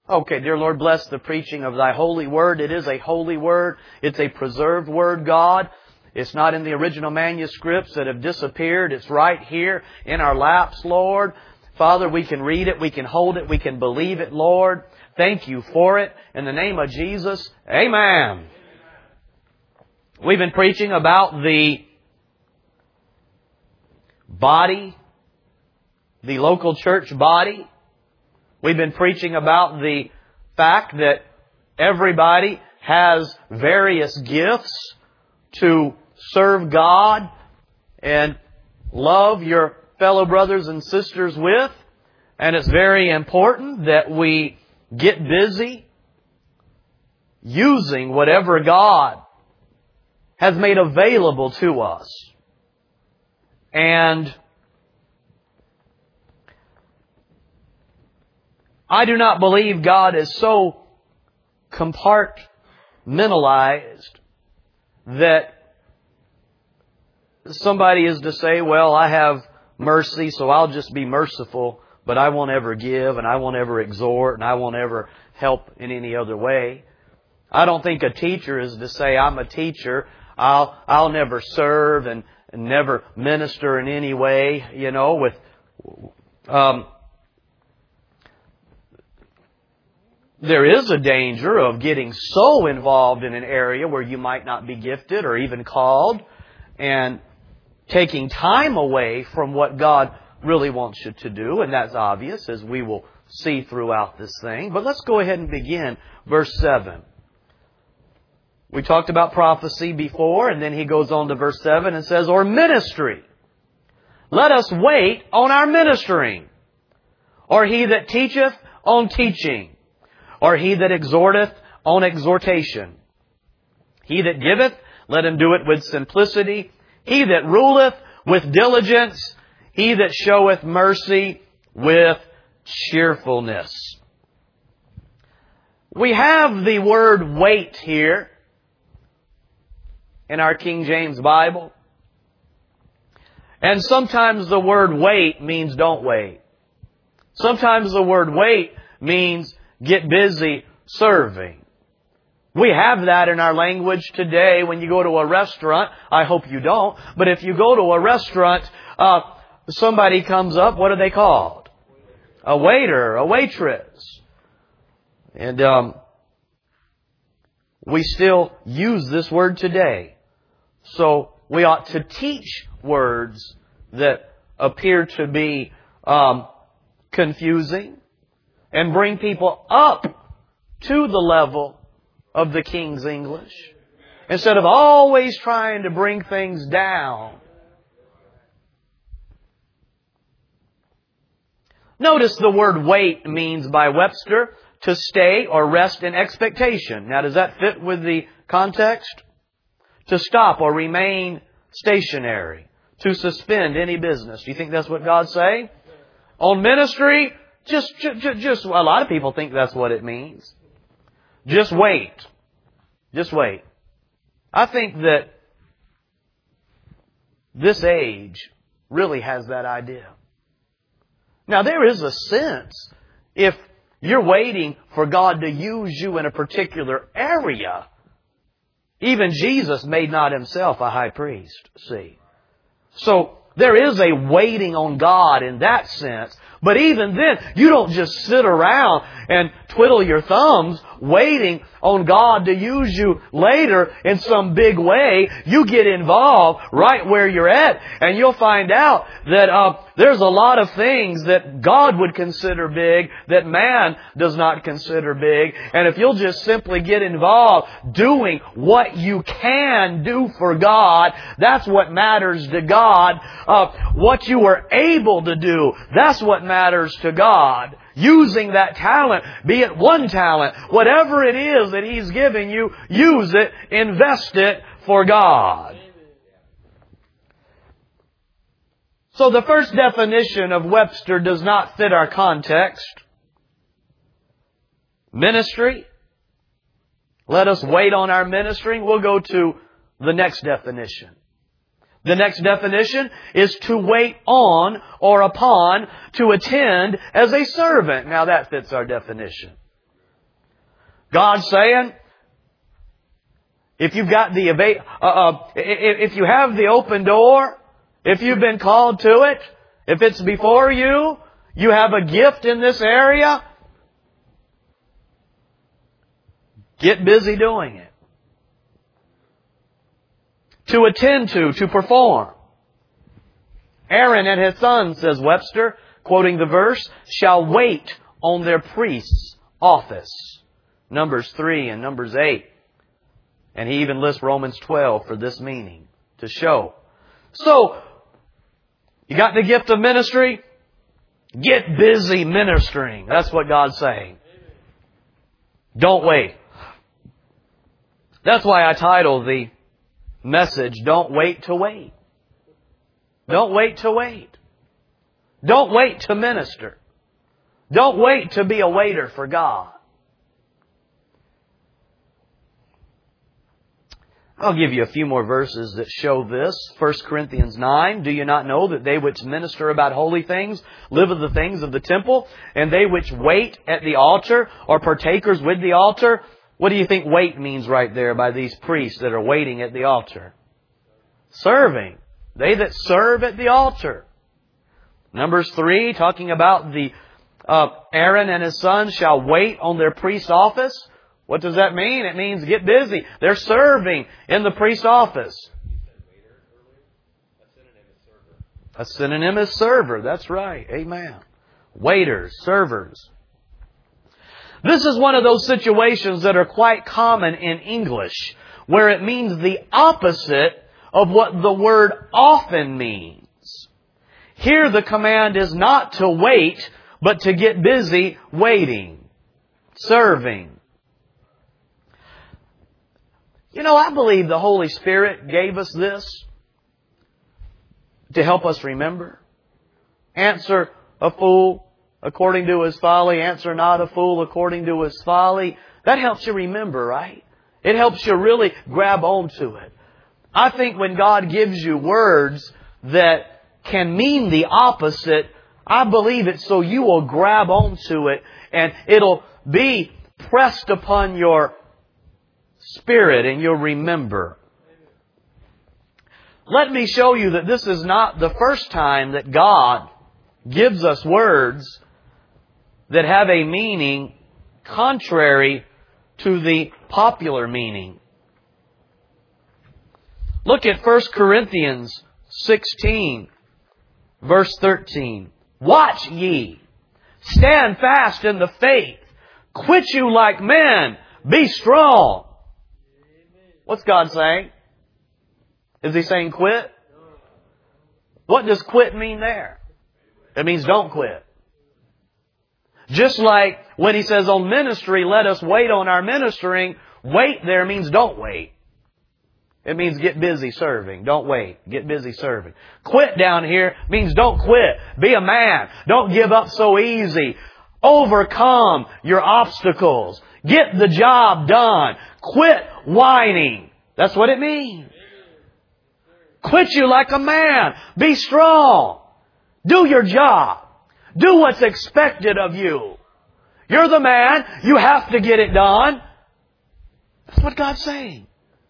Okay, dear Lord, bless the preaching of Thy holy word. It is a holy word. It's a preserved word, God. It's not in the original manuscripts that have disappeared. It's right here in our laps, Lord. Father, we can read it, we can hold it, we can believe it, Lord. Thank You for it. In the name of Jesus, amen. We've been preaching about the body, the local church body. We've been preaching about the fact that everybody has various gifts to serve God and love your fellow brothers and sisters with. And it's very important that we get busy using whatever God has made available to us. And I do not believe God is so compartmentalized that somebody is to say, well, I have mercy, so I'll just be merciful, but I won't ever give, and I won't ever exhort, and I won't ever help in any other way. I don't think a teacher is to say, I'm a teacher, I'll never serve and never minister in any way, there is a danger of getting so involved in an area where you might not be gifted or even called and taking time away from what God really wants you to do. And that's obvious, as we will see throughout this thing. But let's go ahead and begin verse 7. We talked about prophecy before, and then he goes on to verse 7 and says, or ministry. Let us wait on our ministering. Or he that teacheth on teaching. Or he that exhorteth on exhortation. He that giveth, let him do it with simplicity. He that ruleth with diligence. He that showeth mercy with cheerfulness. We have the word wait here in our King James Bible. And sometimes the word wait means don't wait. Sometimes the word wait means get busy serving. We have that in our language today when you go to a restaurant. I hope you don't. But if you go to a restaurant, somebody comes up, what are they called? A waiter, a waitress. And we still use this word today. So we ought to teach words that appear to be confusing and bring people up to the level of the King's English, instead of always trying to bring things down. Notice the word wait means by Webster to stay or rest in expectation. Now, does that fit with the context? To stop or remain stationary. To suspend any business. Do you think that's what God's saying? On ministry, just a lot of people think that's what it means. Just wait. Just wait. I think that this age really has that idea. Now, there is a sense, if you're waiting for God to use you in a particular area, even Jesus made not Himself a high priest, see. So, there is a waiting on God in that sense. But even then, you don't just sit around and twiddle your thumbs waiting on God to use you later in some big way. You get involved right where you're at, and you'll find out that there's a lot of things that God would consider big that man does not consider big. And if you'll just simply get involved doing what you can do for God, that's what matters to God. What you are able to do, that's what matters to God. Using that talent, be it one talent, whatever it is that He's giving you, use it, invest it for God. So the first definition of Webster does not fit our context. Ministry. Let us wait on our ministering. We'll go to the next definition. The next definition is to wait on or upon, to attend as a servant. Now that fits our definition. God's saying, if you've got if you have the open door, if you've been called to it, if it's before you, you have a gift in this area, get busy doing it. To attend to perform. Aaron and his sons, says Webster, quoting the verse, shall wait on their priest's office. Numbers 3 and Numbers 8. And he even lists Romans 12 for this meaning, to show. So, you got the gift of ministry? Get busy ministering. That's what God's saying. Don't wait. That's why I titled the message, Don't Wait to Wait. Don't wait to wait. Don't wait to minister. Don't wait to be a waiter for God. I'll give you a few more verses that show this. 1 Corinthians 9, do you not know that they which minister about holy things live of the things of the temple, and they which wait at the altar are partakers with the altar? What do you think wait means right there by these priests that are waiting at the altar? Serving. They that serve at the altar. Numbers 3, talking about the Aaron and his sons shall wait on their priest office. What does that mean? It means get busy. They're serving in the priest office. A synonym is server. That's right. Amen. Waiters, servers. This is one of those situations that are quite common in English, where it means the opposite of what the word often means. Here the command is not to wait, but to get busy waiting, serving. You know, I believe the Holy Spirit gave us this to help us remember. Answer a fool according to his folly. Answer not a fool according to his folly. That helps you remember, right? It helps you really grab onto it. I think when God gives you words that can mean the opposite, I believe it so you will grab onto it and it'll be pressed upon your spirit and you'll remember. Let me show you that this is not the first time that God gives us words that have a meaning contrary to the popular meaning. Look at 1 Corinthians 16, verse 13. Watch ye, stand fast in the faith, quit you like men, be strong. What's God saying? Is He saying quit? What does quit mean there? It means don't quit. Just like when He says on ministry, let us wait on our ministering, wait there means don't wait. It means get busy serving. Don't wait. Get busy serving. Quit down here means don't quit. Be a man. Don't give up so easy. Overcome your obstacles. Get the job done. Quit whining. That's what it means. Quit you like a man. Be strong. Do your job. Do what's expected of you. You're the man. You have to get it done. That's what God's saying.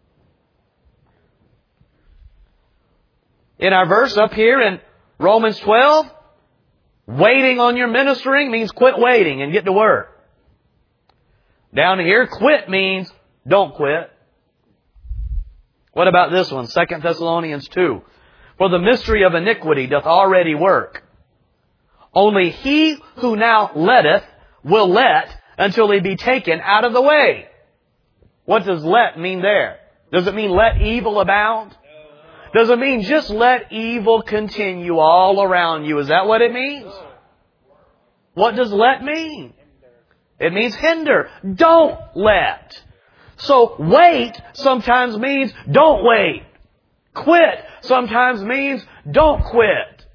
In our verse up here in Romans 12, waiting on your ministering means quit waiting and get to work. Down here, quit means don't quit. What about this one? 2 Thessalonians 2. For the mystery of iniquity doth already work. Only he who now letteth will let until he be taken out of the way. What does let mean there? Does it mean let evil abound? Does it mean just let evil continue all around you? Is that what it means? What does let mean? It means hinder. Don't let. So wait sometimes means don't wait. Quit sometimes means don't quit.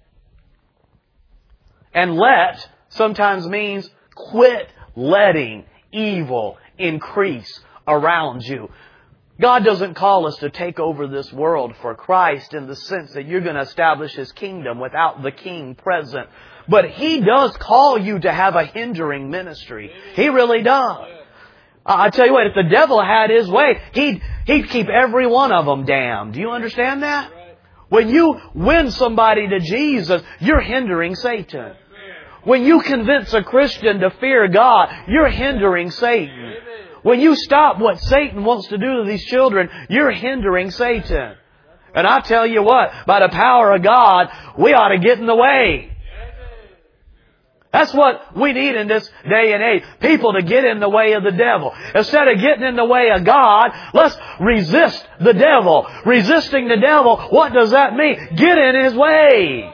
And let sometimes means quit letting evil increase around you. God doesn't call us to take over this world for Christ in the sense that you're going to establish His kingdom without the King present. But He does call you to have a hindering ministry. He really does. I tell you what, if the devil had his way, he'd keep every one of them damned. Do you understand that? When you win somebody to Jesus, you're hindering Satan. When you convince a Christian to fear God, you're hindering Satan. When you stop what Satan wants to do to these children, you're hindering Satan. And I tell you what, by the power of God, we ought to get in the way. That's what we need in this day and age. People to get in the way of the devil. Instead of getting in the way of God, let's resist the devil. Resisting the devil, what does that mean? Get in his way.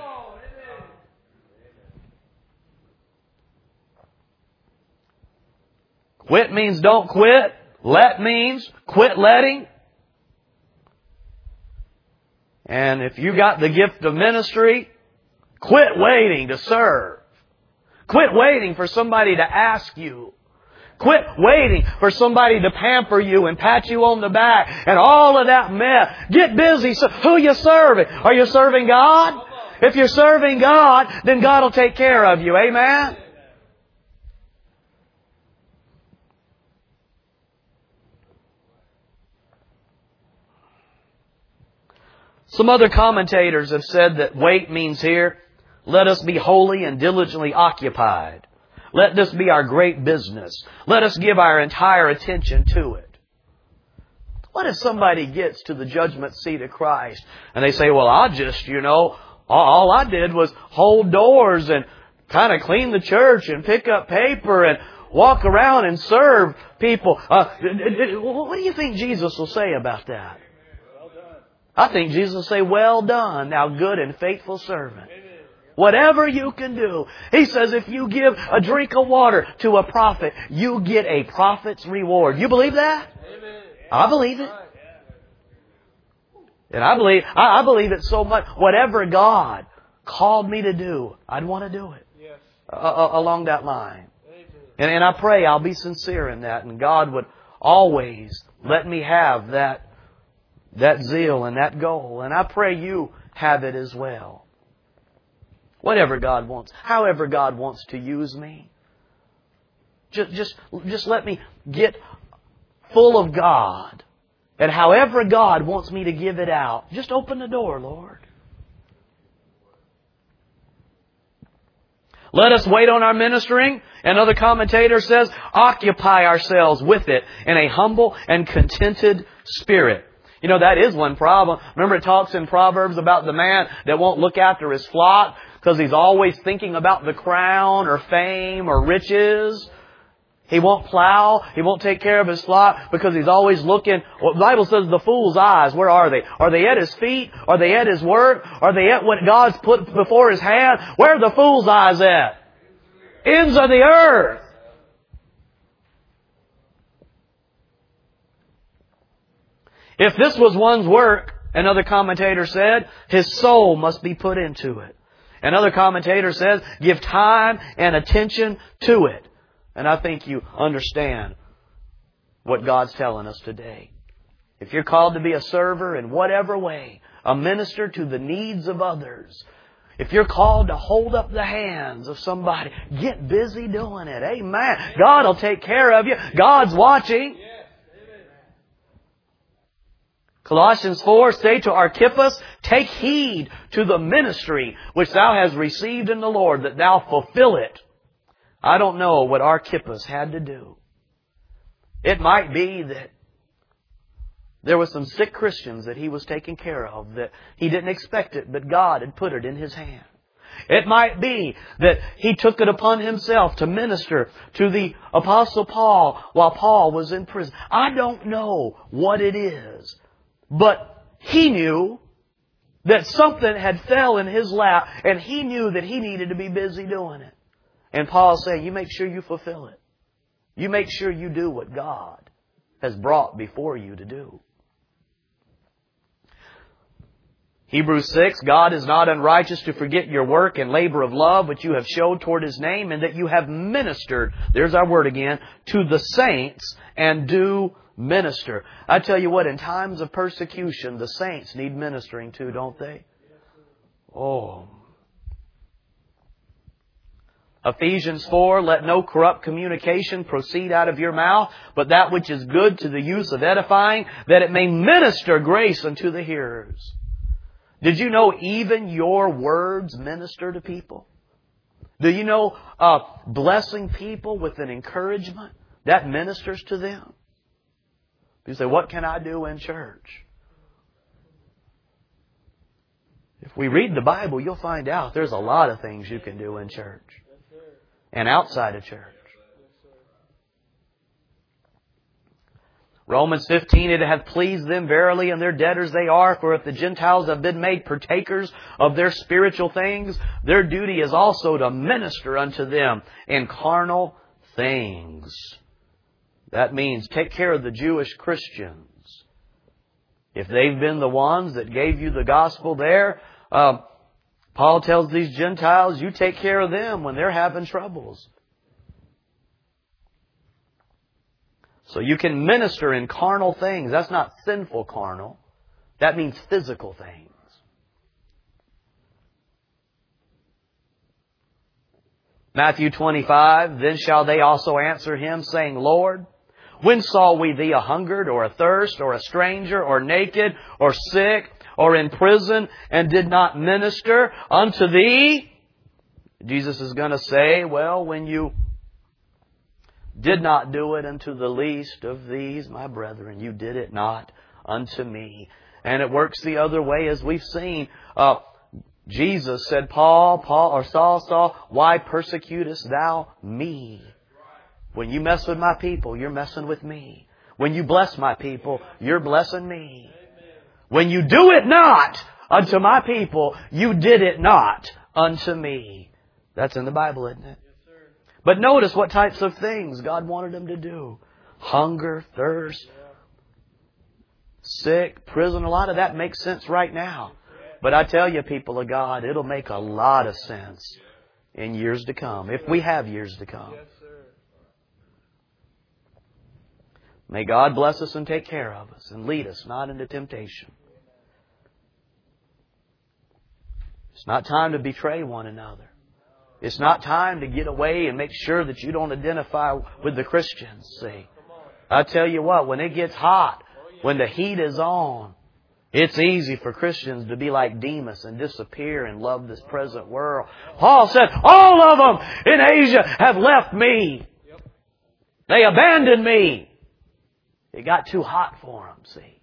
Quit means don't quit. Let means quit letting. And if you got the gift of ministry, quit waiting to serve. Quit waiting for somebody to ask you. Quit waiting for somebody to pamper you and pat you on the back and all of that mess. Get busy. Who are you serving? Are you serving God? If you're serving God, then God will take care of you. Amen? Some other commentators have said that wait means here, let us be holy and diligently occupied. Let this be our great business. Let us give our entire attention to it. What if somebody gets to the judgment seat of Christ and they say, well, all I did was hold doors and kind of clean the church and pick up paper and walk around and serve people. What do you think Jesus will say about that? I think Jesus will say, well done, thou good and faithful servant. Whatever you can do. He says if you give a drink of water to a prophet, you get a prophet's reward. You believe that? I believe it. And I believe it so much. Whatever God called me to do, I'd want to do it. Along that line. And I pray I'll be sincere in that. And God would always let me have that zeal and that goal. And I pray you have it as well. Whatever God wants, however God wants to use me. Just let me get full of God. And however God wants me to give it out, just open the door, Lord. Let us wait on our ministering. Another commentator says, occupy ourselves with it in a humble and contented spirit. You know, that is one problem. Remember it talks in Proverbs about the man that won't look after his flock because he's always thinking about the crown or fame or riches. He won't plow. He won't take care of his flock because he's always looking. Well, the Bible says the fool's eyes, where are they? Are they at his feet? Are they at his work? Are they at what God's put before his hand? Where are the fool's eyes at? Ends of the earth. If this was one's work, another commentator said, his soul must be put into it. Another commentator says, give time and attention to it. And I think you understand what God's telling us today. If you're called to be a server in whatever way, a minister to the needs of others, if you're called to hold up the hands of somebody, get busy doing it. Amen. God will take care of you. God's watching. Colossians 4, say to Archippus, take heed to the ministry which thou hast received in the Lord, that thou fulfill it. I don't know what Archippus had to do. It might be that there were some sick Christians that he was taking care of, that he didn't expect it, but God had put it in his hand. It might be that he took it upon himself to minister to the Apostle Paul while Paul was in prison. I don't know what it is. But he knew that something had fell in his lap, and he knew that he needed to be busy doing it. And Paul's saying, you make sure you fulfill it. You make sure you do what God has brought before you to do. Hebrews 6, God is not unrighteous to forget your work and labor of love which you have showed toward His name, and that you have ministered, there's our word again, to the saints and do minister. I tell you what, in times of persecution, the saints need ministering to, don't they? Oh. Ephesians 4, let no corrupt communication proceed out of your mouth, but that which is good to the use of edifying, that it may minister grace unto the hearers. Did you know even your words minister to people? Do you know blessing people with an encouragement, that ministers to them? You say, what can I do in church? If we read the Bible, you'll find out there's a lot of things you can do in church and outside of church. Romans 15, it hath pleased them verily, and their debtors they are. For if the Gentiles have been made partakers of their spiritual things, their duty is also to minister unto them in carnal things. That means take care of the Jewish Christians. If they've been the ones that gave you the gospel there, Paul tells these Gentiles, you take care of them when they're having troubles. So you can minister in carnal things. That's not sinful carnal. That means physical things. Matthew 25, then shall they also answer him, saying, Lord, when saw we thee a hungered, or athirst, or a stranger, or naked, or sick, or in prison, and did not minister unto thee? Jesus is going to say, well, when you did not do it unto the least of these, my brethren, you did it not unto me. And it works the other way, as we've seen. Jesus said, Saul, why persecutest thou me? When you mess with my people, you're messing with me. When you bless my people, you're blessing me. When you do it not unto my people, you did it not unto me. That's in the Bible, isn't it? But notice what types of things God wanted them to do. Hunger, thirst, sick, prison. A lot of that makes sense right now. But I tell you, people of God, it'll make a lot of sense in years to come, if we have years to come. May God bless us and take care of us and lead us not into temptation. It's not time to betray one another. It's not time to get away and make sure that you don't identify with the Christians. See, I tell you what, when it gets hot, when the heat is on, it's easy for Christians to be like Demas and disappear and love this present world. Paul said, all of them in Asia have left me. They abandoned me. It got too hot for them, see.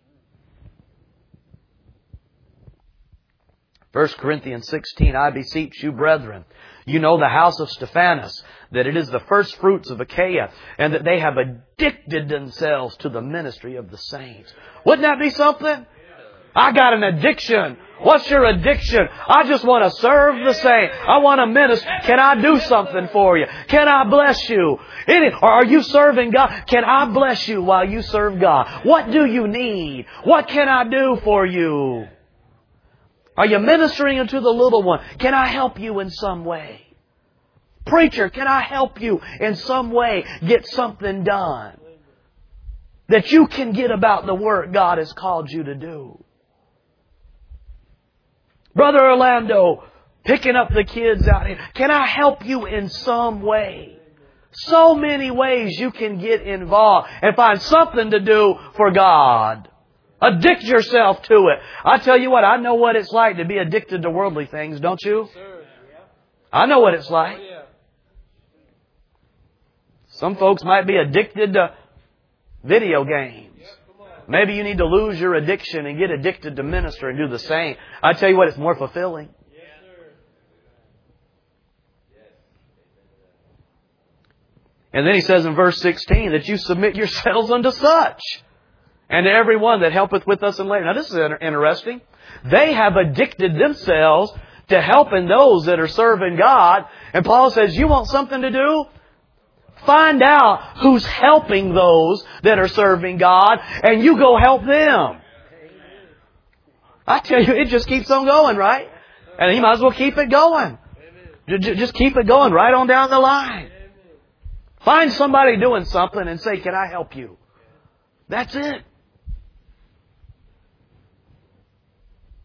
1 Corinthians 16, I beseech you, brethren, you know the house of Stephanas, that it is the first fruits of Achaia, and that they have addicted themselves to the ministry of the saints. Wouldn't that be something? I got an addiction. What's your addiction? I just want to serve the saints. I want to minister. Can I do something for you? Can I bless you? Or are you serving God? Can I bless you while you serve God? What do you need? What can I do for you? Are you ministering unto the little one? Can I help you in some way? Preacher, can I help you in some way get something done that you can get about the work God has called you to do? Brother Orlando, picking up the kids out here, can I help you in some way? So many ways you can get involved and find something to do for God. Addict yourself to it. I tell you what, I know what it's like to be addicted to worldly things, don't you? I know what it's like. Some folks might be addicted to video games. Maybe you need to lose your addiction and get addicted to minister and do the same. I tell you what, it's more fulfilling. And then he says in verse 16 that you submit yourselves unto such, and to every one that helpeth with us in labor. Now this is interesting. They have addicted themselves to helping those that are serving God. And Paul says, you want something to do? Find out who's helping those that are serving God, and you go help them. I tell you, it just keeps on going, right? And you might as well keep it going. Just keep it going right on down the line. Find somebody doing something and say, can I help you? That's it.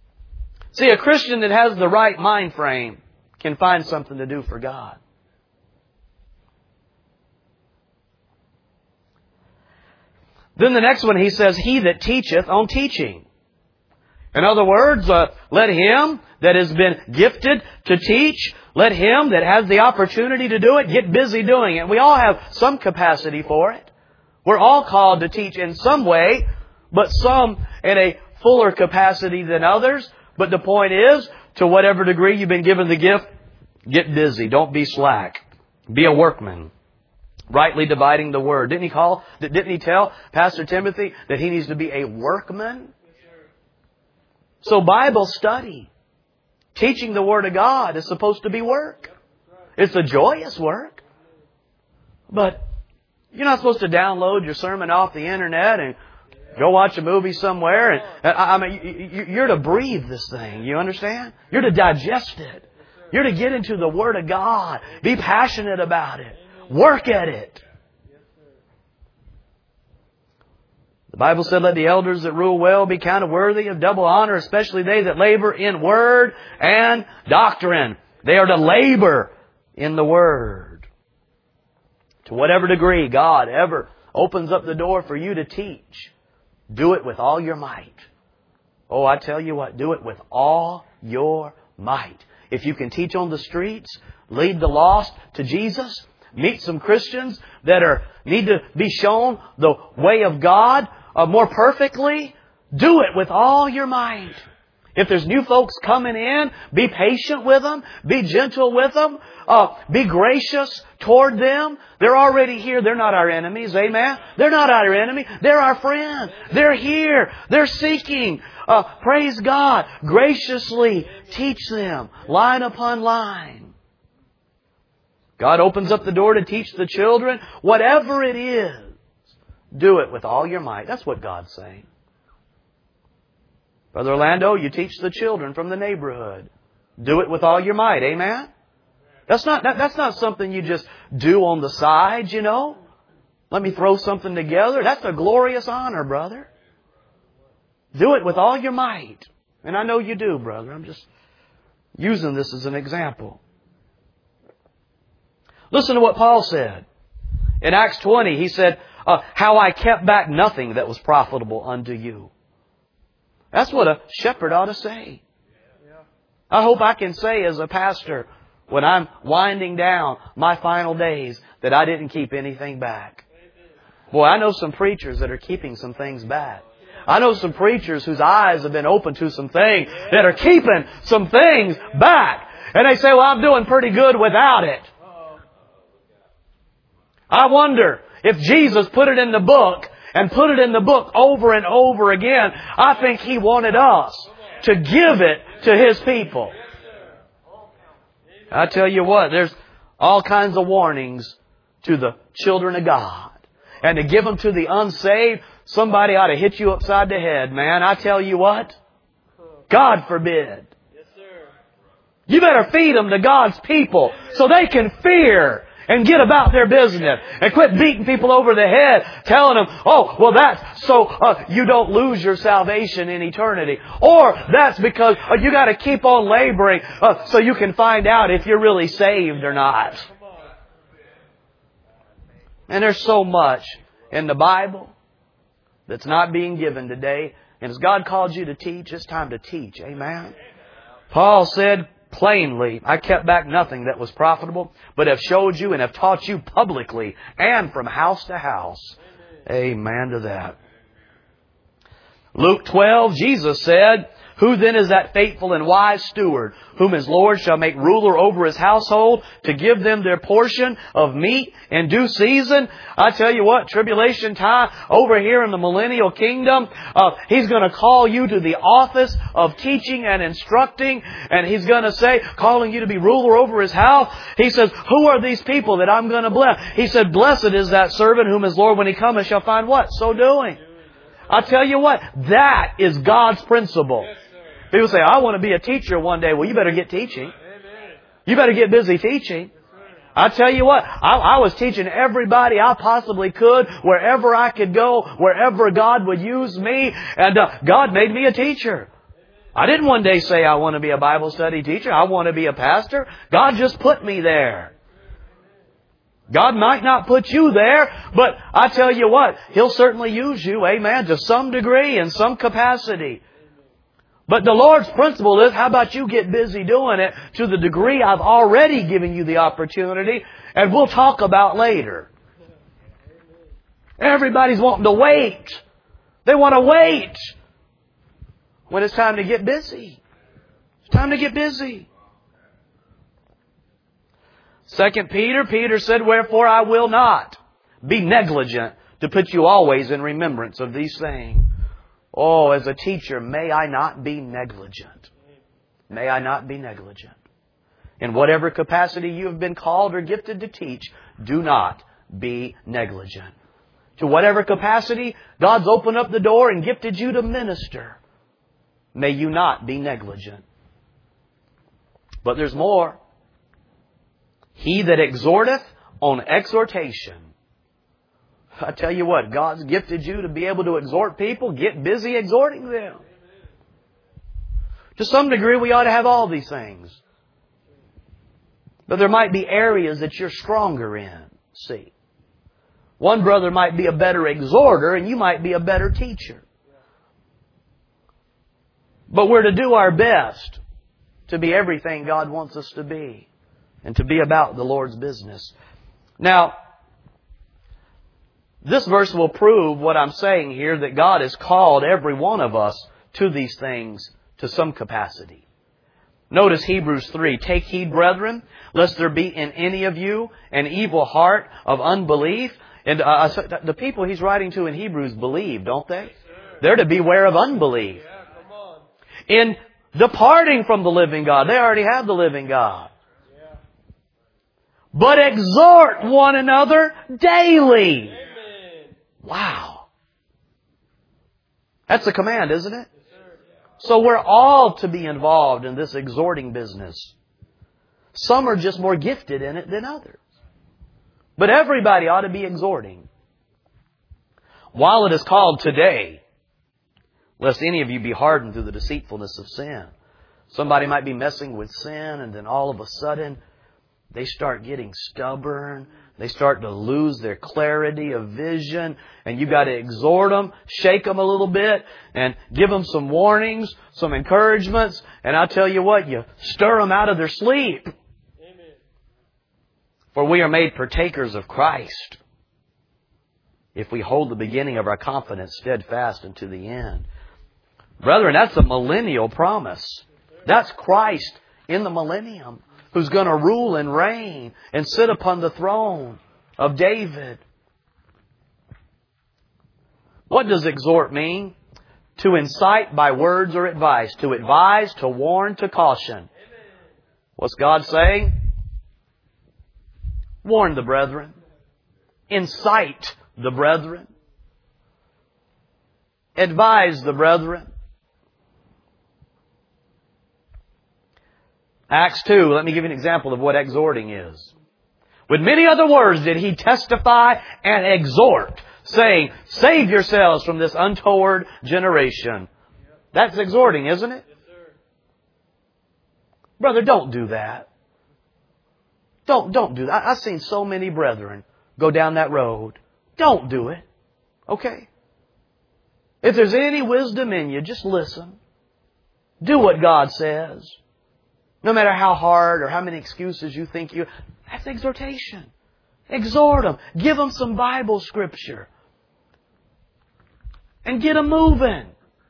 See, a Christian that has the right mind frame can find something to do for God. Then the next one he says, he that teacheth on teaching. In other words, let him that has been gifted to teach, let him that has the opportunity to do it, get busy doing it. We all have some capacity for it. We're all called to teach in some way, but some in a fuller capacity than others. But the point is, to whatever degree you've been given the gift, get busy. Don't be slack. Be a workman. Rightly dividing the word. Didn't he tell Pastor Timothy that he needs to be a workman? So Bible study, teaching the Word of God is supposed to be work. It's a joyous work. But you're not supposed to download your sermon off the internet and go watch a movie somewhere. And you're to breathe this thing. You understand? You're to digest it. You're to get into the Word of God. Be passionate about it. Work at it. The Bible said, let the elders that rule well be counted worthy of double honor, especially they that labor in word and doctrine. They are to labor in the Word. To whatever degree God ever opens up the door for you to teach, do it with all your might. Oh, I tell you what, do it with all your might. If you can teach on the streets, lead the lost to Jesus, meet some Christians that need to be shown the way of God more perfectly, do it with all your might. If there's new folks coming in, be patient with them. Be gentle with them. Be gracious toward them. They're already here. They're not our enemies. Amen? They're not our enemy. They're our friend. They're here. They're seeking. Praise God. Graciously teach them. Line upon line. God opens up the door to teach the children. Whatever it is, do it with all your might. That's what God's saying. Brother Orlando, you teach the children from the neighborhood. Do it with all your might. Amen? That's not something you just do on the side, you know. Let me throw something together. That's a glorious honor, brother. Do it with all your might. And I know you do, brother. I'm just using this as an example. Listen to what Paul said. In Acts 20, he said, how I kept back nothing that was profitable unto you. That's what a shepherd ought to say. I hope I can say as a pastor, when I'm winding down my final days, that I didn't keep anything back. Boy, I know some preachers that are keeping some things back. I know some preachers whose eyes have been opened to some things that are keeping some things back. And they say, well, I'm doing pretty good without it. I wonder if Jesus put it in the book and put it in the book over and over again. I think He wanted us to give it to His people. I tell you what, there's all kinds of warnings to the children of God. And to give them to the unsaved, somebody ought to hit you upside the head, man. I tell you what, God forbid. You better feed them to God's people so they can fear and get about their business. And quit beating people over the head, telling them, oh, well, that's so you don't lose your salvation in eternity. Or that's because you got to keep on laboring so you can find out if you're really saved or not. And there's so much in the Bible that's not being given today. And as God called you to teach, it's time to teach. Amen. Paul said plainly, I kept back nothing that was profitable, but have showed you and have taught you publicly and from house to house. Amen to that. Luke 12, Jesus said, who then is that faithful and wise steward, whom his Lord shall make ruler over his household, to give them their portion of meat in due season? I tell you what, tribulation time over here in the millennial kingdom, He's going to call you to the office of teaching and instructing, and He's going to say, calling you to be ruler over His house. He says, who are these people that I'm going to bless? He said, blessed is that servant whom his Lord, when he cometh, shall find what? So doing. I tell you what, that is God's principle. People say, I want to be a teacher one day. Well, you better get teaching. You better get busy teaching. I tell you what, I was teaching everybody I possibly could, wherever I could go, wherever God would use me. And God made me a teacher. I didn't one day say I want to be a Bible study teacher. I want to be a pastor. God just put me there. God might not put you there, but I tell you what, He'll certainly use you, amen, to some degree, in some capacity. But the Lord's principle is, how about you get busy doing it to the degree I've already given you the opportunity, and we'll talk about later. Everybody's wanting to wait. They want to wait when it's time to get busy. It's time to get busy. 2 Peter said, "Wherefore I will not be negligent to put you always in remembrance of these things." Oh, as a teacher, may I not be negligent. May I not be negligent. In whatever capacity you have been called or gifted to teach, do not be negligent. To whatever capacity God's opened up the door and gifted you to minister, may you not be negligent. But there's more. He that exhorteth on exhortation. I tell you what, God's gifted you to be able to exhort people. Get busy exhorting them. To some degree, we ought to have all these things. But there might be areas that you're stronger in. See, one brother might be a better exhorter and you might be a better teacher. But we're to do our best to be everything God wants us to be and to be about the Lord's business. Now, this verse will prove what I'm saying here, that God has called every one of us to these things to some capacity. Notice Hebrews 3. "Take heed, brethren, lest there be in any of you an evil heart of unbelief." And the people he's writing to in Hebrews believe, don't they? They're to beware of unbelief. In departing from the living God. They already have the living God. But exhort one another daily. Wow. That's a command, isn't it? So we're all to be involved in this exhorting business. Some are just more gifted in it than others. But everybody ought to be exhorting. While it is called today, lest any of you be hardened through the deceitfulness of sin. Somebody might be messing with sin and then all of a sudden they start getting stubborn. They start to lose their clarity of vision. And you've got to exhort them, shake them a little bit, and give them some warnings, some encouragements. And I'll tell you what, you stir them out of their sleep. Amen. For we are made partakers of Christ if we hold the beginning of our confidence steadfast unto the end. Brethren, that's a millennial promise. That's Christ in the millennium, who's going to rule and reign and sit upon the throne of David. What does exhort mean? To incite by words or advice. To advise, to warn, to caution. What's God saying? Warn the brethren. Incite the brethren. Advise the brethren. Acts 2, let me give you an example of what exhorting is. With many other words did he testify and exhort, saying, "Save yourselves from this untoward generation." That's exhorting, isn't it? Yes, sir. Brother, don't do that. Don't do that. I've seen so many brethren go down that road. Don't do it. Okay? If there's any wisdom in you, just listen. Do what God says. No matter how hard or how many excuses you think you... That's exhortation. Exhort them. Give them some Bible scripture. And get them moving.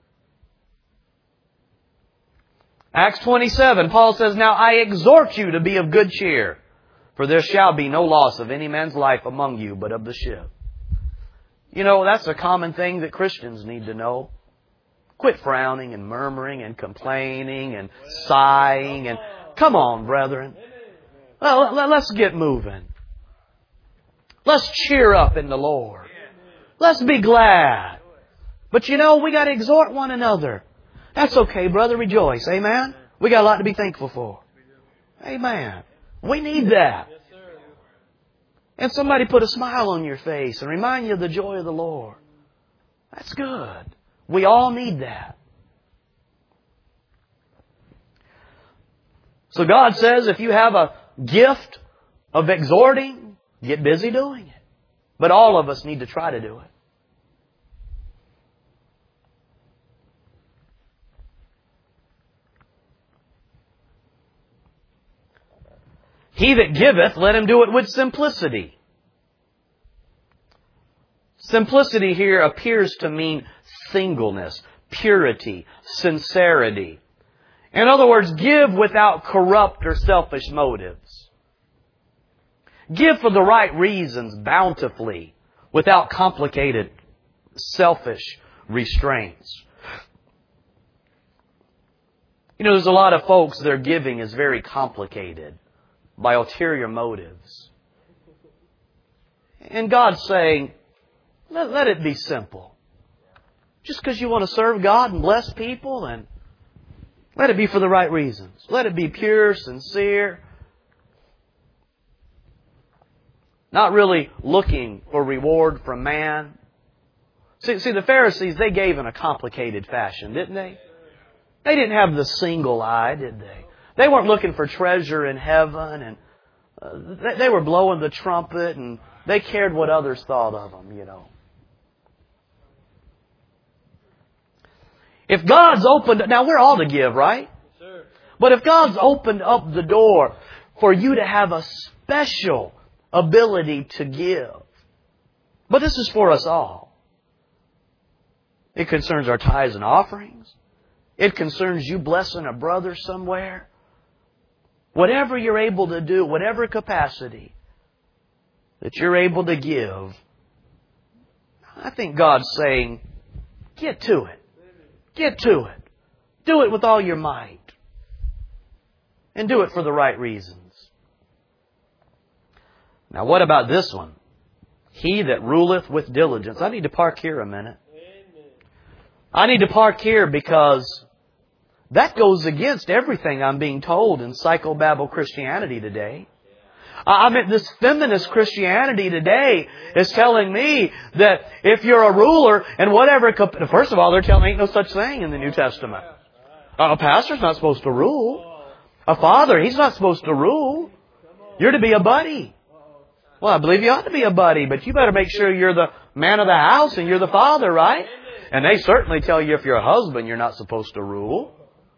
Acts 27, Paul says, "Now I exhort you to be of good cheer, for there shall be no loss of any man's life among you, but of the ship." You know, that's a common thing that Christians need to know. Quit frowning and murmuring and complaining and sighing and... Come on, brethren. Well, let's get moving. Let's cheer up in the Lord. Let's be glad. But you know, we got to exhort one another. That's okay, brother. Rejoice. Amen? We got a lot to be thankful for. Amen. We need that. And somebody put a smile on your face and remind you of the joy of the Lord. That's good. We all need that. So God says if you have a gift of exhorting, Get busy doing it. But all of us need to try to do it. He that giveth, let him do it with simplicity. Simplicity here appears to mean singleness, purity, sincerity. In other words, give without corrupt or selfish motives. Give for the right reasons, bountifully, without complicated, selfish restraints. You know, there's a lot of folks, their giving is very complicated by ulterior motives. And God's saying, let it be simple. Just because you want to serve God and bless people, and let it be for the right reasons. Let it be pure, sincere. Not really looking for reward from man. See, the Pharisees, they gave in a complicated fashion, didn't they? They didn't have the single eye, did they? They weren't looking for treasure in heaven, and they were blowing the trumpet, and they cared what others thought of them, you know. If God's opened... Now, we're all to give, right? Sure. But if God's opened up the door for you to have a special ability to give, but this is for us all. It concerns our tithes and offerings. It concerns you blessing a brother somewhere. Whatever you're able to do, whatever capacity that you're able to give, I think God's saying, get to it. Get to it. Do it with all your might. And do it for the right reasons. Now what about this one? He that ruleth with diligence. I need to park here a minute. I need to park here because that goes against everything I'm being told in psychobabble Christianity today. I mean, this feminist Christianity today is telling me that if you're a ruler and whatever... First of all, they're telling me ain't no such thing in the New Testament. A pastor's not supposed to rule. A father, he's not supposed to rule. You're to be a buddy. Well, I believe you ought to be a buddy, but you better make sure you're the man of the house and you're the father, right? And they certainly tell you if you're a husband, you're not supposed to rule.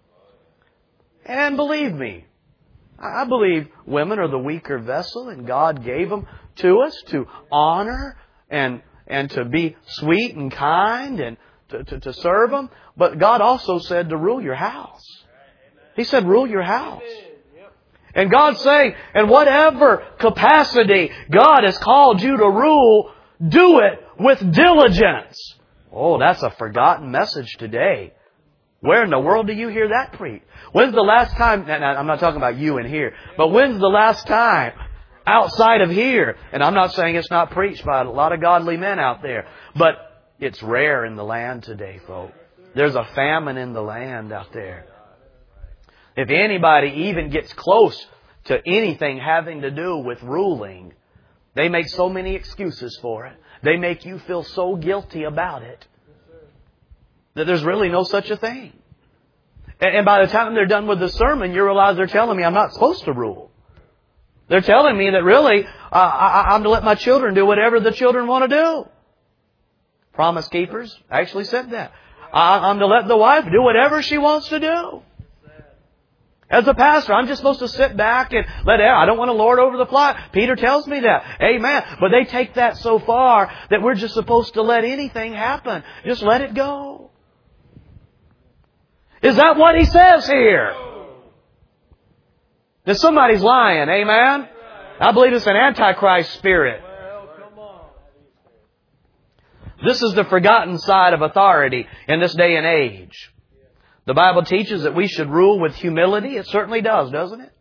And believe me, I believe women are the weaker vessel, and God gave them to us to honor and to be sweet and kind and to serve them. But God also said to rule your house. He said, rule your house. And God's saying, in whatever capacity God has called you to rule, do it with diligence. Oh, that's a forgotten message today. Where in the world do you hear that preached? When's the last time, now, I'm not talking about you in here, but when's the last time outside of here? And I'm not saying it's not preached by a lot of godly men out there, but it's rare in the land today, folks. There's a famine in the land out there. If anybody even gets close to anything having to do with ruling, they make so many excuses for it. They make you feel so guilty about it that there's really no such a thing. And by the time they're done with the sermon, you realize they're telling me I'm not supposed to rule. They're telling me that really I'm to let my children do whatever the children want to do. Promise Keepers actually said that. I'm to let the wife do whatever she wants to do. As a pastor, I'm just supposed to sit back and I don't want to lord over the flock. Peter tells me that. Amen. But they take that so far that we're just supposed to let anything happen. Just let it go. Is that what he says here? That somebody's lying. Amen. I believe it's an antichrist spirit. This is the forgotten side of authority in this day and age. The Bible teaches that we should rule with humility. It certainly does, doesn't it?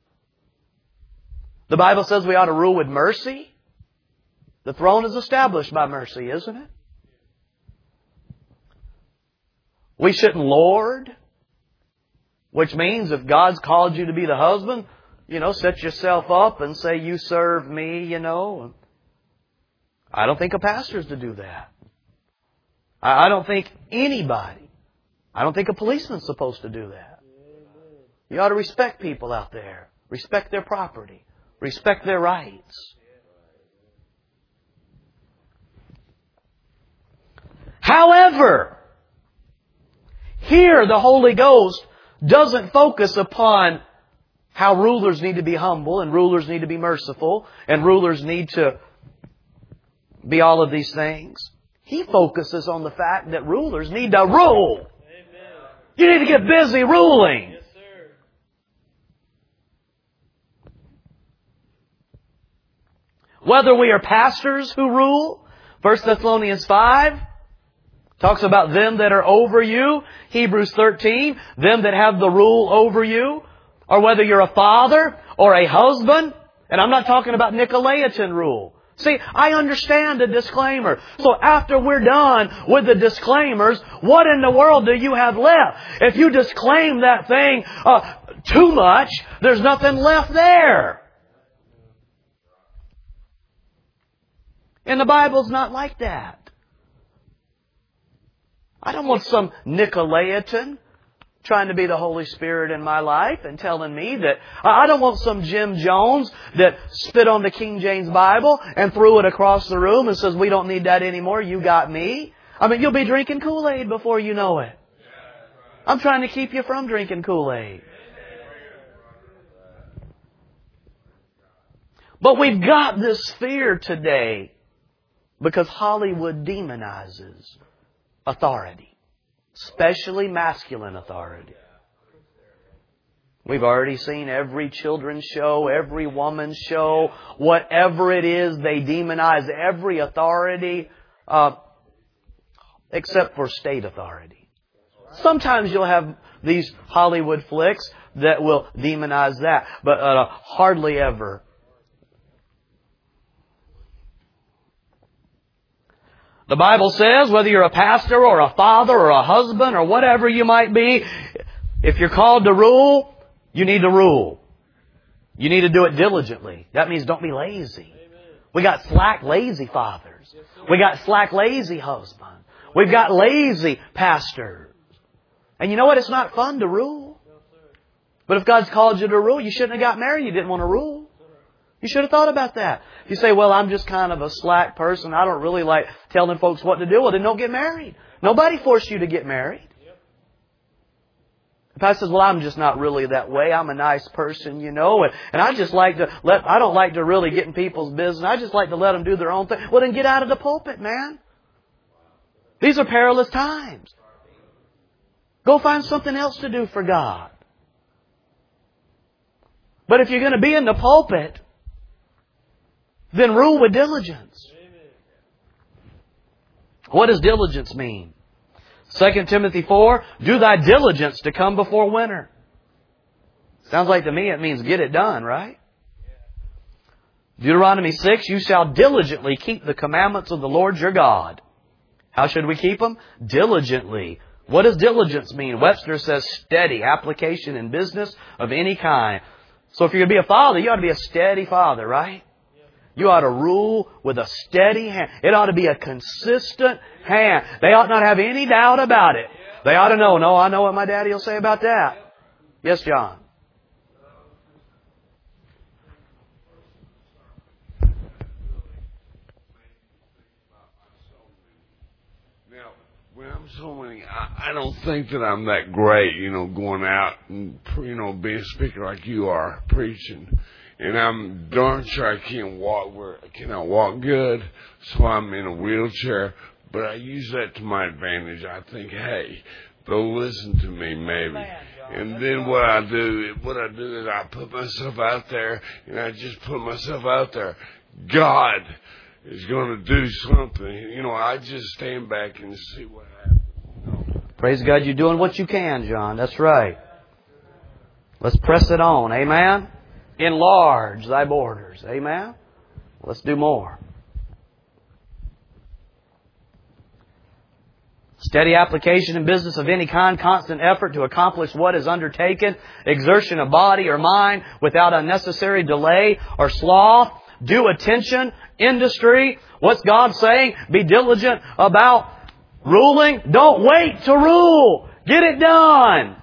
The Bible says we ought to rule with mercy. The throne is established by mercy, isn't it? We shouldn't lord, which means if God's called you to be the husband, set yourself up and say, you serve me, I don't think a pastor's to do that. I don't think anybody. I don't think a policeman's supposed to do that. You ought to respect people out there. Respect their property. Respect their rights. However, here the Holy Ghost doesn't focus upon how rulers need to be humble and rulers need to be merciful and rulers need to be all of these things. He focuses on the fact that rulers need to rule. You need to get busy ruling. Yes, sir. Whether we are pastors who rule, 1 Thessalonians 5 talks about them that are over you. Hebrews 13, them that have the rule over you. Or whether you're a father or a husband. And I'm not talking about Nicolaitan rule. See, I understand the disclaimer. So after we're done with the disclaimers, what in the world do you have left? If you disclaim that thing too much, there's nothing left there. And the Bible's not like that. I don't want some Nicolaitan trying to be the Holy Spirit in my life and telling me that I don't want some Jim Jones that spit on the King James Bible and threw it across the room and says, we don't need that anymore, you got me. I mean, you'll be drinking Kool-Aid before you know it. I'm trying to keep you from drinking Kool-Aid. But we've got this fear today because Hollywood demonizes authority, especially masculine authority. We've already seen every children's show, every woman's show, whatever it is, they demonize every authority except for state authority. Sometimes you'll have these Hollywood flicks that will demonize that, but hardly ever. The Bible says whether you're a pastor or a father or a husband or whatever you might be, if you're called to rule, you need to rule. You need to do it diligently. That means don't be lazy. We got slack, lazy fathers. We got slack, lazy husbands. We've got lazy pastors. And you know what? It's not fun to rule. But if God's called you to rule, you shouldn't have got married. You didn't want to rule. You should have thought about that. If you say, well, I'm just kind of a slack person. I don't really like telling folks what to do. Well, then don't get married. Nobody forced you to get married. The pastor says, well, I'm just not really that way. I'm a nice person, you know, and I just like to I don't like to really get in people's business. I just like to let them do their own thing. Well, then get out of the pulpit, man. These are perilous times. Go find something else to do for God. But if you're going to be in the pulpit, then rule with diligence. What does diligence mean? 2 Timothy 4, do thy diligence to come before winter. Sounds like to me it means get it done, right? Deuteronomy 6, you shall diligently keep the commandments of the Lord your God. How should we keep them? Diligently. What does diligence mean? Webster says steady application in business of any kind. So if you're going to be a father, you ought to be a steady father, right? You ought to rule with a steady hand. It ought to be a consistent hand. They ought not have any doubt about it. They ought to know, no, I know what my daddy will say about that. Yes, John. Now, when I'm so many, I don't think that I'm that great, going out and, being a speaker like you are, preaching. And I'm darn sure I cannot walk good, so I'm in a wheelchair. But I use that to my advantage. I think, hey, they'll listen to me maybe. And then what I do is I put myself out there, and I just put myself out there. God is going to do something. I just stand back and see what happens. Praise God, you're doing what you can, John. That's right. Let's press it on. Amen? Enlarge thy borders. Amen? Let's do more. Steady application in business of any kind, constant effort to accomplish what is undertaken, exertion of body or mind without unnecessary delay or sloth, due attention, industry. What's God saying? Be diligent about ruling. Don't wait to rule. Get it done.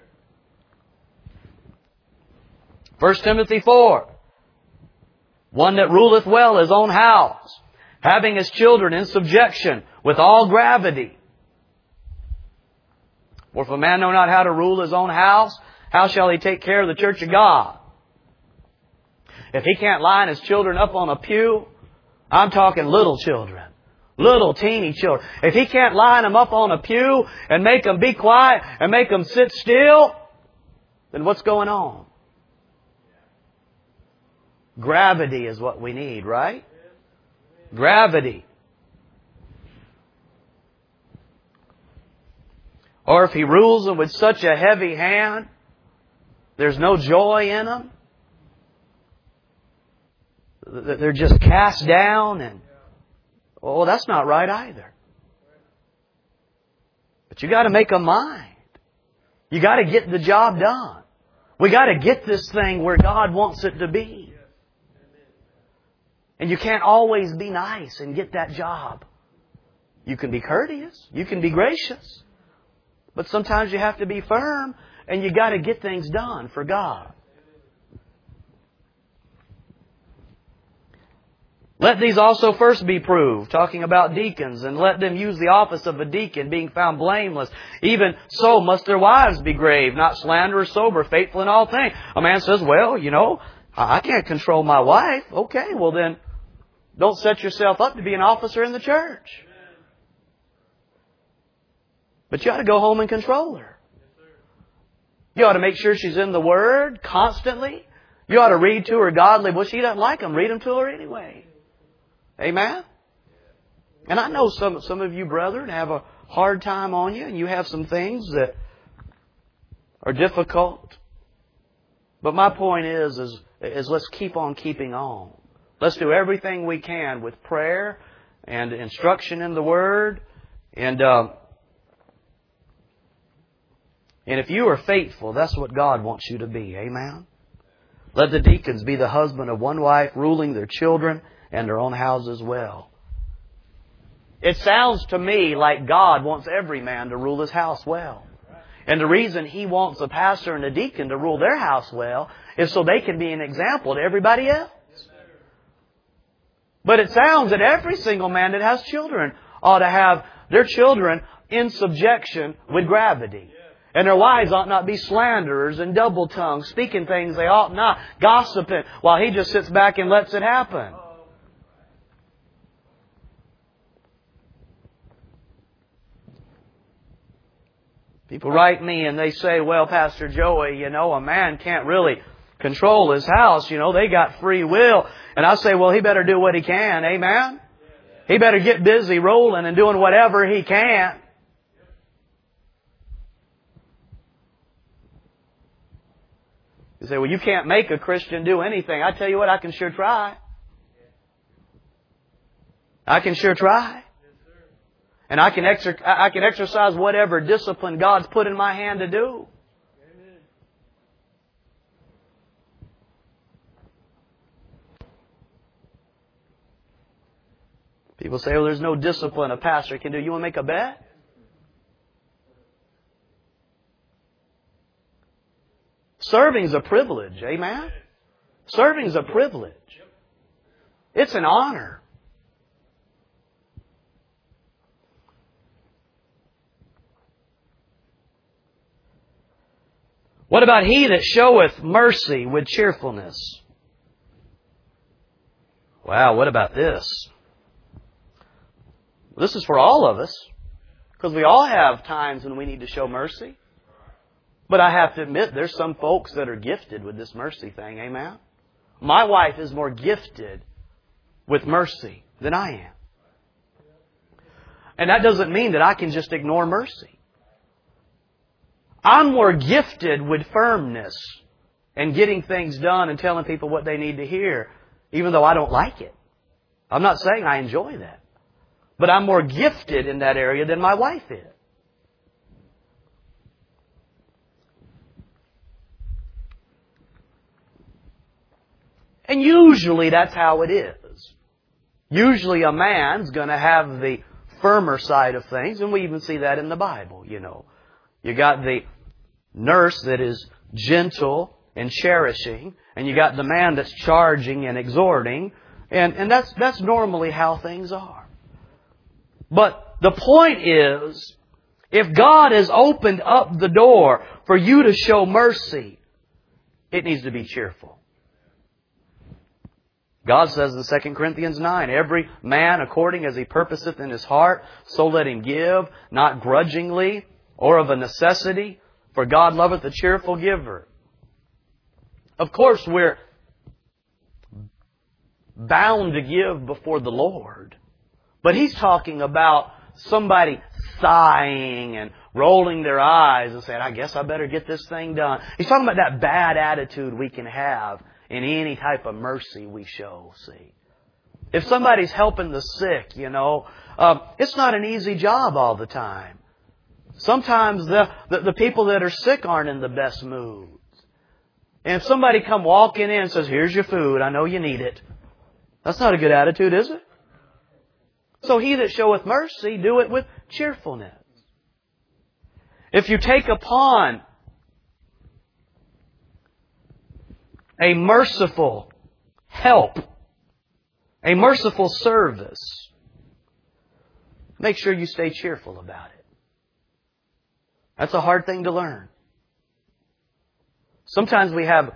1 Timothy 4, one that ruleth well his own house, having his children in subjection, with all gravity. For if a man know not how to rule his own house, how shall he take care of the church of God? If he can't line his children up on a pew, I'm talking little children, little teeny children. If he can't line them up on a pew and make them be quiet and make them sit still, then what's going on? Gravity is what we need, right? Gravity. Or if he rules them with such a heavy hand, there's no joy in them. They're just cast down and, well, that's not right either. But you got to make a mind. You got to get the job done. We got to get this thing where God wants it to be. And you can't always be nice and get that job. You can be courteous. You can be gracious. But sometimes you have to be firm and you got to get things done for God. Let these also first be proved, talking about deacons, and let them use the office of a deacon, being found blameless. Even so must their wives be grave, not slanderers, sober, faithful in all things. A man says, well, I can't control my wife. Okay, well then, don't set yourself up to be an officer in the church. But you ought to go home and control her. You ought to make sure she's in the Word constantly. You ought to read to her godly. Well, she doesn't like them. Read them to her anyway. Amen? And I know some of you brethren have a hard time on you, and you have some things that are difficult. But my point is let's keep on keeping on. Let's do everything we can with prayer and instruction in the Word. And if you are faithful, that's what God wants you to be. Amen? Let the deacons be the husband of one wife, ruling their children and their own houses well. It sounds to me like God wants every man to rule his house well. And the reason He wants a pastor and a deacon to rule their house well is so they can be an example to everybody else. But it sounds that every single man that has children ought to have their children in subjection with gravity. And their wives ought not be slanderers and double-tongued, speaking things they ought not, gossiping, while he just sits back and lets it happen. People write me and they say, well, Pastor Joey, a man can't really control his house. They got free will. And I say, well, he better do what he can. Amen? He better get busy rolling and doing whatever he can. You say, well, you can't make a Christian do anything. I tell you what, I can sure try. I can sure try. And I can exercise whatever discipline God's put in my hand to do. People say, well, there's no discipline a pastor can do. You want to make a bet? Serving's a privilege. Amen? Serving's a privilege. It's an honor. What about he that showeth mercy with cheerfulness? Wow, what about this? This is for all of us, because we all have times when we need to show mercy. But I have to admit, there's some folks that are gifted with this mercy thing. Amen? My wife is more gifted with mercy than I am. And that doesn't mean that I can just ignore mercy. I'm more gifted with firmness and getting things done and telling people what they need to hear, even though I don't like it. I'm not saying I enjoy that. But I'm more gifted in that area than my wife is. And usually that's how it is. Usually a man's going to have the firmer side of things, and we even see that in the Bible, You got the nurse that is gentle and cherishing, and you got the man that's charging and exhorting, and that's normally how things are. But The point is, if God has opened up the door for you to show mercy, it needs to be cheerful. God says in 2 Corinthians 9, every man according as he purposeth in his heart, so let him give, not grudgingly or of a necessity, for God loveth a cheerful giver. Of course, we're bound to give before the Lord. But He's talking about somebody sighing and rolling their eyes and saying, I guess I better get this thing done. He's talking about that bad attitude we can have in any type of mercy we show, see. If somebody's helping the sick, it's not an easy job all the time. Sometimes the people that are sick aren't in the best moods. And if somebody come walking in and says, here's your food, I know you need it. That's not a good attitude, is it? So he that showeth mercy, do it with cheerfulness. If you take upon a merciful help, a merciful service, make sure you stay cheerful about it. That's a hard thing to learn. Sometimes we have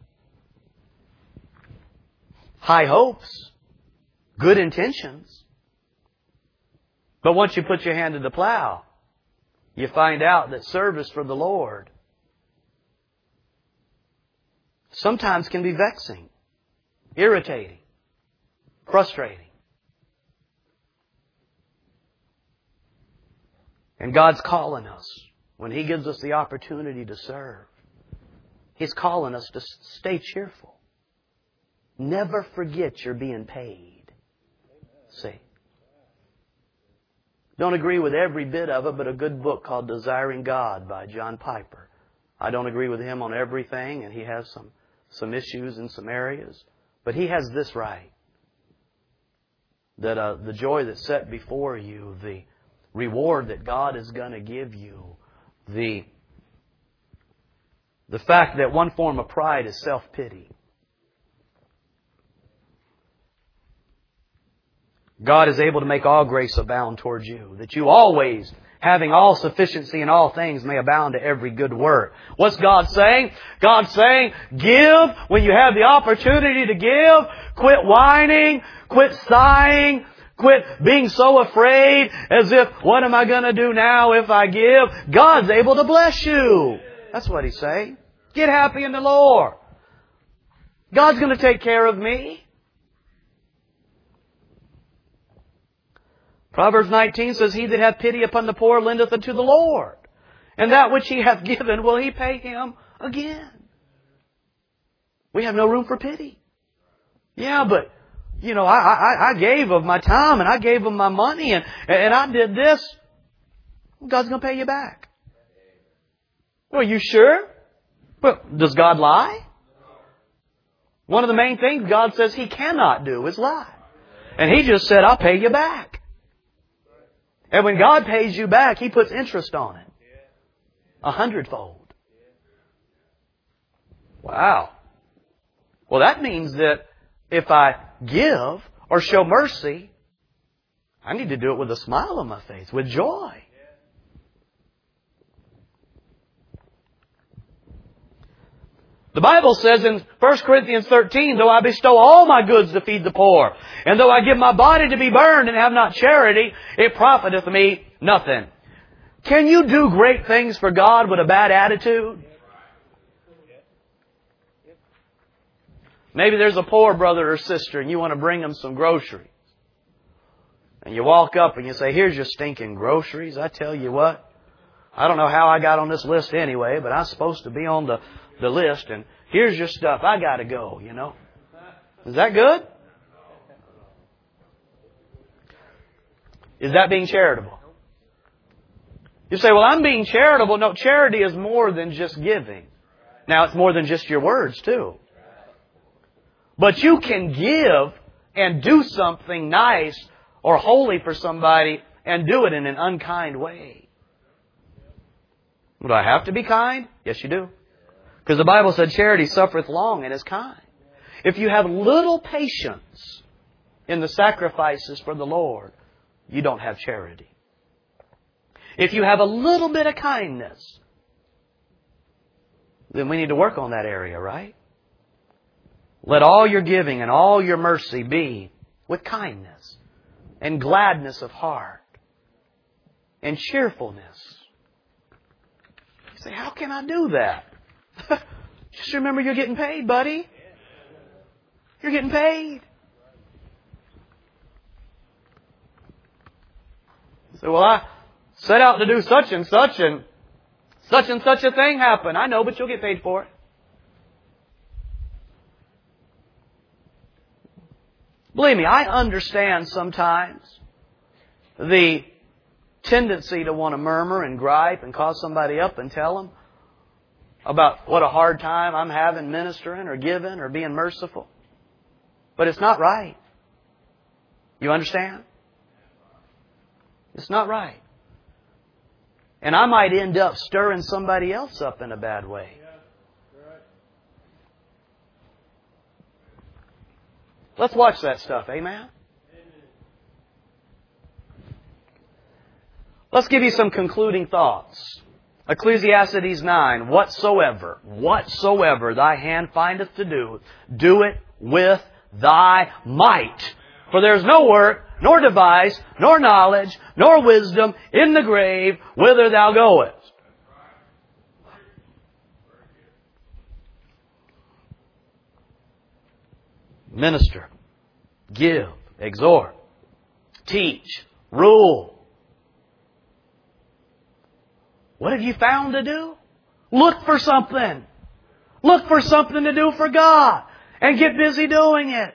high hopes, good intentions, but once you put your hand to the plow, you find out that service for the Lord sometimes can be vexing, irritating, frustrating. And God's calling us, when He gives us the opportunity to serve, He's calling us to stay cheerful. Never forget you're being paid. See? Don't agree with every bit of it, but a good book called Desiring God by John Piper. I don't agree with him on everything, and he has some issues in some areas. But he has this right. That the joy that's set before you, the reward that God is going to give you, the fact that one form of pride is self-pity. God is able to make all grace abound towards you, that you always, having all sufficiency in all things, may abound to every good work. What's God saying? God's saying, give when you have the opportunity to give. Quit whining. Quit sighing. Quit being so afraid as if, what am I going to do now if I give? God's able to bless you. That's what He's saying. Get happy in the Lord. God's going to take care of me. Proverbs 19 says, He that hath pity upon the poor lendeth unto the Lord. And that which He hath given will He pay him again. We have no room for pity. Yeah, but, I gave of my time and I gave of my money and I did this. God's going to pay you back. Well, are you sure? Well, does God lie? One of the main things God says He cannot do is lie. And He just said, I'll pay you back. And when God pays you back, He puts interest on it. 100-fold. Wow. Well, that means that if I give or show mercy, I need to do it with a smile on my face, with joy. The Bible says in 1 Corinthians 13, though I bestow all my goods to feed the poor, and though I give my body to be burned and have not charity, it profiteth me nothing. Can you do great things for God with a bad attitude? Maybe there's a poor brother or sister and you want to bring them some groceries. And you walk up and you say, here's your stinking groceries. I tell you what, I don't know how I got on this list anyway, but I'm supposed to be on the list, and here's your stuff. I got to go, Is that good? Is that being charitable? You say, well, I'm being charitable. No, charity is more than just giving. Now, it's more than just your words, too. But you can give and do something nice or holy for somebody and do it in an unkind way. Do I have to be kind? Yes, you do. Because the Bible said charity suffereth long and is kind. If you have little patience in the sacrifices for the Lord, you don't have charity. if you have a little bit of kindness, then we need to work on that area, right? Let all your giving and all your mercy be with kindness and gladness of heart and cheerfulness. You say, how can I do that? Just remember you're getting paid, buddy. You're getting paid. You say, well, I set out to do such and such a thing happened. I know, but you'll get paid for it. Believe me, I understand sometimes the tendency to want to murmur and gripe and call somebody up and tell them about what a hard time I'm having ministering or giving or being merciful. But it's not right. You understand? It's not right. And I might end up stirring somebody else up in a bad way. Let's watch that stuff. Amen? Let's give you some concluding thoughts. Ecclesiastes 9, whatsoever thy hand findeth to do, do it with thy might. For there is no work, nor device, nor knowledge, nor wisdom in the grave whither thou goest. Minister, give, exhort, teach, rule. What have you found to do? Look for something. Look for something to do for God and get busy doing it.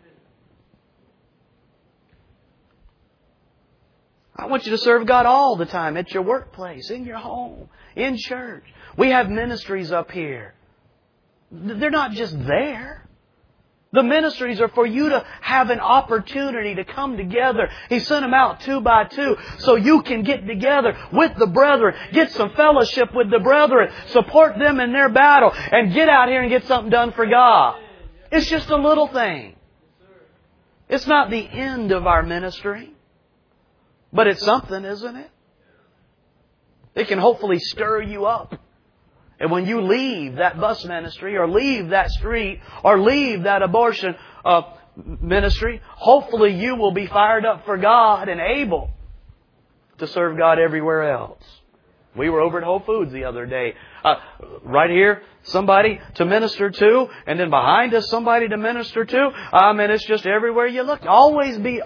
I want you to serve God all the time at your workplace, in your home, in church. We have ministries up here. They're not just there. The ministries are for you to have an opportunity to come together. He sent them out 2 by 2 so you can get together with the brethren, get some fellowship with the brethren, support them in their battle, and get out here and get something done for God. It's just a little thing. It's not the end of our ministry, but it's something, isn't it? It can hopefully stir you up. And when you leave that bus ministry or leave that street or leave that abortion ministry, hopefully you will be fired up for God and able to serve God everywhere else. We were over at Whole Foods the other day. Right here, somebody to minister to, and then behind us, somebody to minister to. And it's just everywhere you look. Always be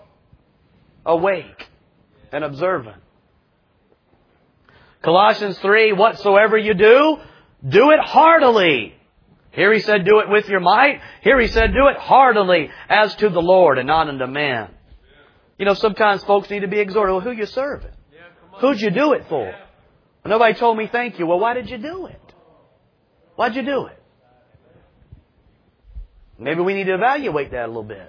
awake and observant. Colossians 3, whatsoever you do, do it heartily. Here he said, do it with your might. Here he said, do it heartily as to the Lord and not unto men. You know, sometimes folks need to be exhorted. Well, who you serving? Who'd you do it for? Well, nobody told me thank you. Well, why did you do it? Why'd you do it? Maybe we need to evaluate that a little bit.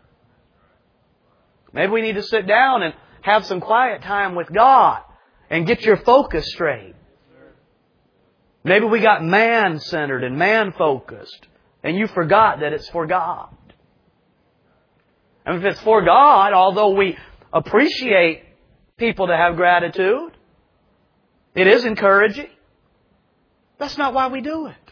Maybe we need to sit down and have some quiet time with God and get your focus straight. Maybe we got man-centered and man-focused, and you forgot that it's for God. And if it's for God, although we appreciate people to have gratitude, it is encouraging. That's not why we do it.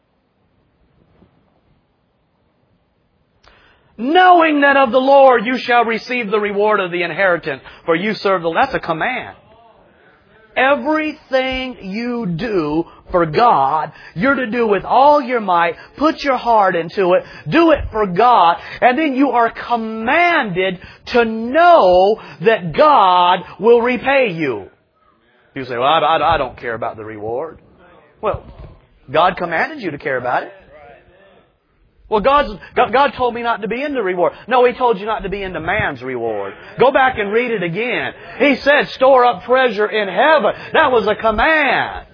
Knowing that of the Lord you shall receive the reward of the inheritance, for you serve the Lord. That's a command. Everything you do for God, you're to do with all your might. Put your heart into it. Do it for God. And then you are commanded to know that God will repay you. You say, well, I don't care about the reward. Well, God commanded you to care about it. Well, God told me not to be into reward. No, He told you not to be into man's reward. Go back and read it again. He said, store up treasure in heaven. That was a command.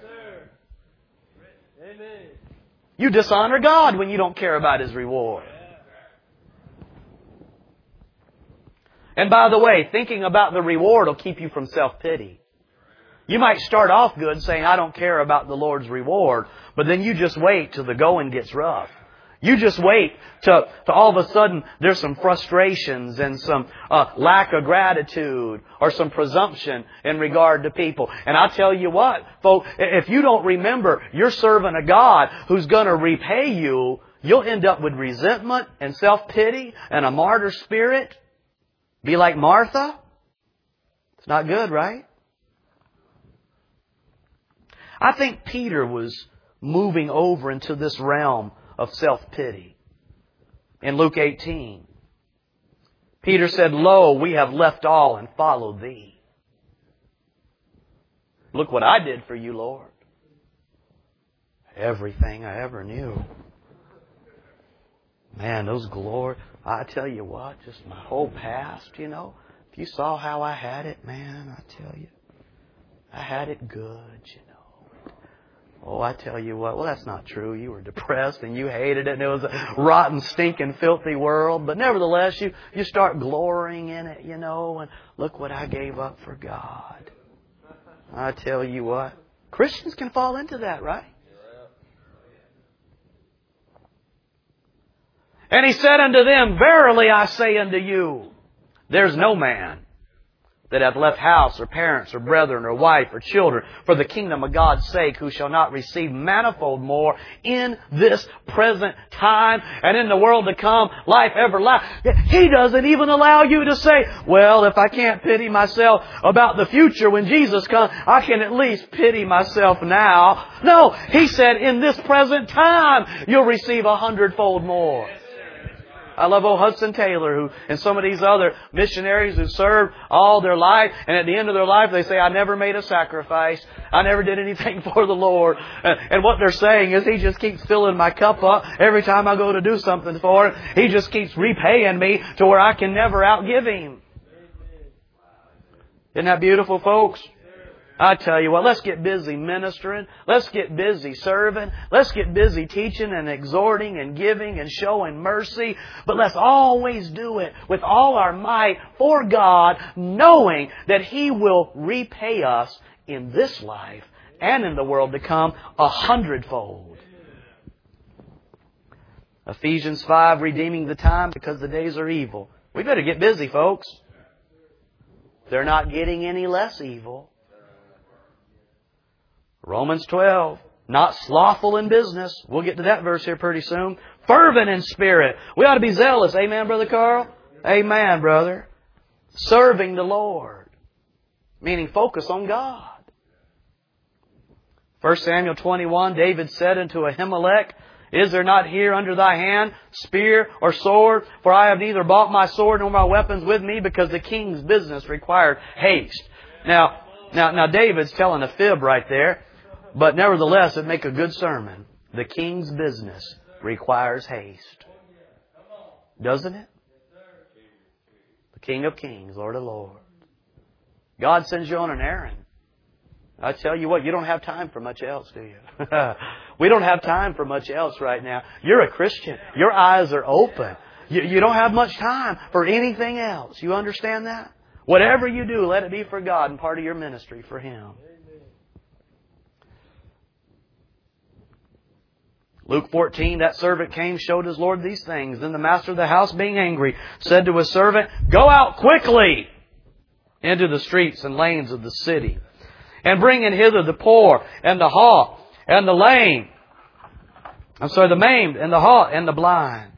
You dishonor God when you don't care about His reward. And by the way, thinking about the reward will keep you from self-pity. You might start off good saying, I don't care about the Lord's reward, but then you just wait till the going gets rough. You just wait to all of a sudden there's some frustrations and some lack of gratitude or some presumption in regard to people. And I tell you what, folks, if you don't remember you're serving a God who's going to repay you, you'll end up with resentment and self-pity and a martyr spirit. Be like Martha. It's not good, right? I think Peter was moving over into this realm of self-pity. In Luke 18, Peter said, "Lo, we have left all and followed Thee." Look what I did for you, Lord. Everything I ever knew. Man, those glory. I tell you what, just my whole past, you know. If you saw how I had it, man, I tell you. I had it good, you know. Oh, I tell you what, well, that's not true. You were depressed and you hated it and it was a rotten, stinking, filthy world. But nevertheless, you start glorying in it, you know, and look what I gave up for God. I tell you what, Christians can fall into that, right? And He said unto them, "Verily I say unto you, there's no man that hath left house or parents or brethren or wife or children for the kingdom of God's sake, who shall not receive manifold more in this present time and in the world to come, life everlasting." He doesn't even allow you to say, "Well, if I can't pity myself about the future when Jesus comes, I can at least pity myself now." No, He said, in this present time, you'll receive 100-fold more. I love old Hudson Taylor, who, and some of these other missionaries who served all their life, and at the end of their life they say, "I never made a sacrifice. I never did anything for the Lord." And what they're saying is, He just keeps filling my cup up every time I go to do something for Him. He just keeps repaying me to where I can never outgive Him. Isn't that beautiful, folks? I tell you what, let's get busy ministering. Let's get busy serving. Let's get busy teaching and exhorting and giving and showing mercy. But let's always do it with all our might for God, knowing that He will repay us in this life and in the world to come 100-fold. Ephesians 5, redeeming the time because the days are evil. We better get busy, folks. They're not getting any less evil. Romans 12, not slothful in business. We'll get to that verse here pretty soon. Fervent in spirit. We ought to be zealous. Amen, Brother Carl? Amen, brother. Serving the Lord. Meaning focus on God. 1 Samuel 21, David said unto Ahimelech, "Is there not here under thy hand spear or sword? For I have neither bought my sword nor my weapons with me, because the king's business required haste." Now David's telling a fib right there. But nevertheless, it'd make a good sermon. The king's business requires haste. Doesn't it? The King of Kings, Lord of Lords. God sends you on an errand. I tell you what, you don't have time for much else, do you? We don't have time for much else right now. You're a Christian. Your eyes are open. You don't have much time for anything else. You understand that? Whatever you do, let it be for God and part of your ministry for Him. Luke 14, that servant came, showed his Lord these things. Then the master of the house, being angry, said to his servant, "Go out quickly into the streets and lanes of the city, and bring in hither the poor, and the halt, and the lame. The maimed, and the halt, and the blind."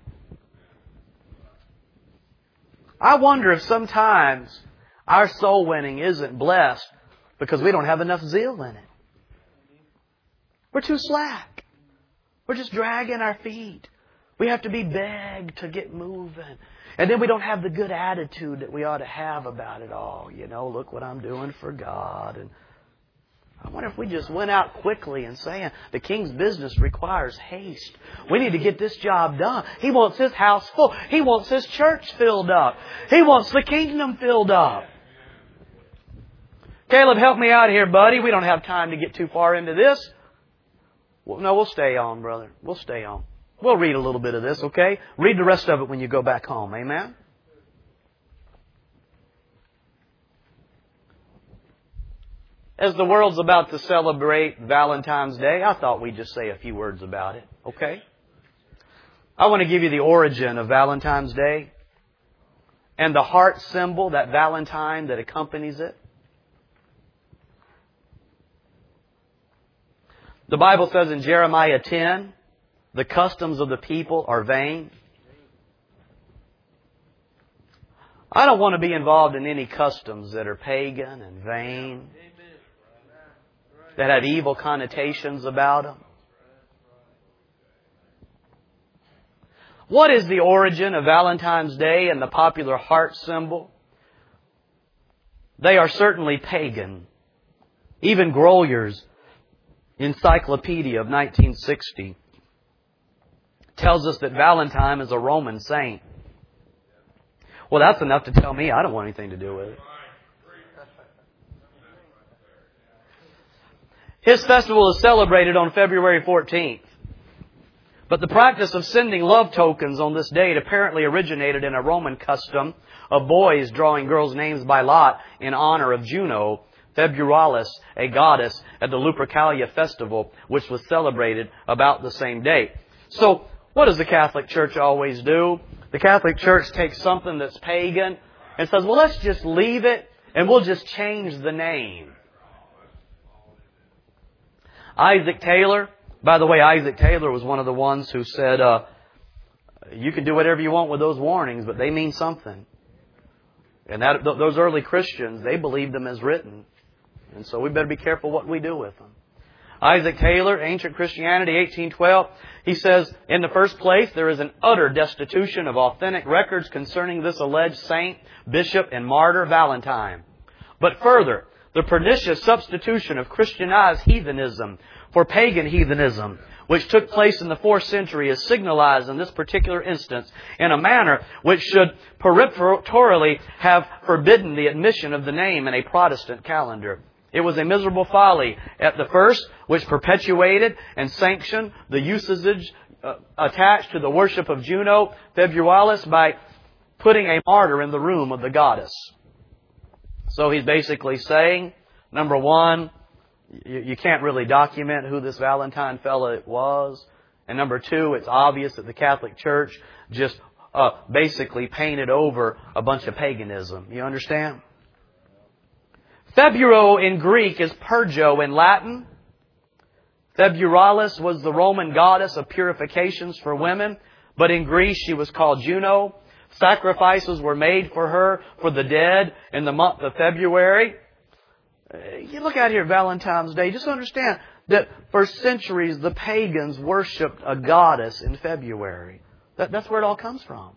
I wonder if sometimes our soul winning isn't blessed because we don't have enough zeal in it. We're too slack. We're just dragging our feet. We have to be begged to get moving. And then we don't have the good attitude that we ought to have about it all. You know, look what I'm doing for God. And I wonder if we just went out quickly and saying, the king's business requires haste. We need to get this job done. He wants His house full. He wants His church filled up. He wants the kingdom filled up. Caleb, help me out here, buddy. We don't have time to get too far into this. Well, no, we'll stay on, brother. We'll stay on. We'll read a little bit of this, okay? Read the rest of it when you go back home. Amen? As the world's about to celebrate Valentine's Day, I thought we'd just say a few words about it, okay? I want to give you the origin of Valentine's Day and the heart symbol, that Valentine that accompanies it. The Bible says in Jeremiah 10, the customs of the people are vain. I don't want to be involved in any customs that are pagan and vain, that have evil connotations about them. What is the origin of Valentine's Day and the popular heart symbol? They are certainly pagan. Even Groyer's Encyclopedia of 1960 tells us that Valentine is a Roman saint. Well, that's enough to tell me I don't want anything to do with it. His festival is celebrated on February 14th. But the practice of sending love tokens on this date apparently originated in a Roman custom of boys drawing girls' names by lot in honor of Juno, Februalis, a goddess, at the Lupercalia festival, which was celebrated about the same date. So, what does the Catholic Church always do? The Catholic Church takes something that's pagan and says, well, let's just leave it and we'll just change the name. Isaac Taylor, by the way, Isaac Taylor was one of the ones who said, you can do whatever you want with those warnings, but they mean something. And those early Christians, they believed them as written. And so we better be careful what we do with them. Isaac Taylor, Ancient Christianity, 1812, he says, in the first place, there is an utter destitution of authentic records concerning this alleged saint, bishop, and martyr Valentine. But further, the pernicious substitution of Christianized heathenism for pagan heathenism, which took place in the 4th century, is signalized in this particular instance in a manner which should peremptorily have forbidden the admission of the name in a Protestant calendar. It was a miserable folly at the first, which perpetuated and sanctioned the usage attached to the worship of Juno, Februalis, by putting a martyr in the room of the goddess. So he's basically saying, number one, you can't really document who this Valentine fella was. And number two, it's obvious that the Catholic Church just basically painted over a bunch of paganism. You understand? Februo in Greek is Purgo in Latin. Februalis was the Roman goddess of purifications for women, but in Greece she was called Juno. Sacrifices were made for her for the dead in the month of February. You look out here, Valentine's Day, just understand that for centuries the pagans worshipped a goddess in February. That's where it all comes from.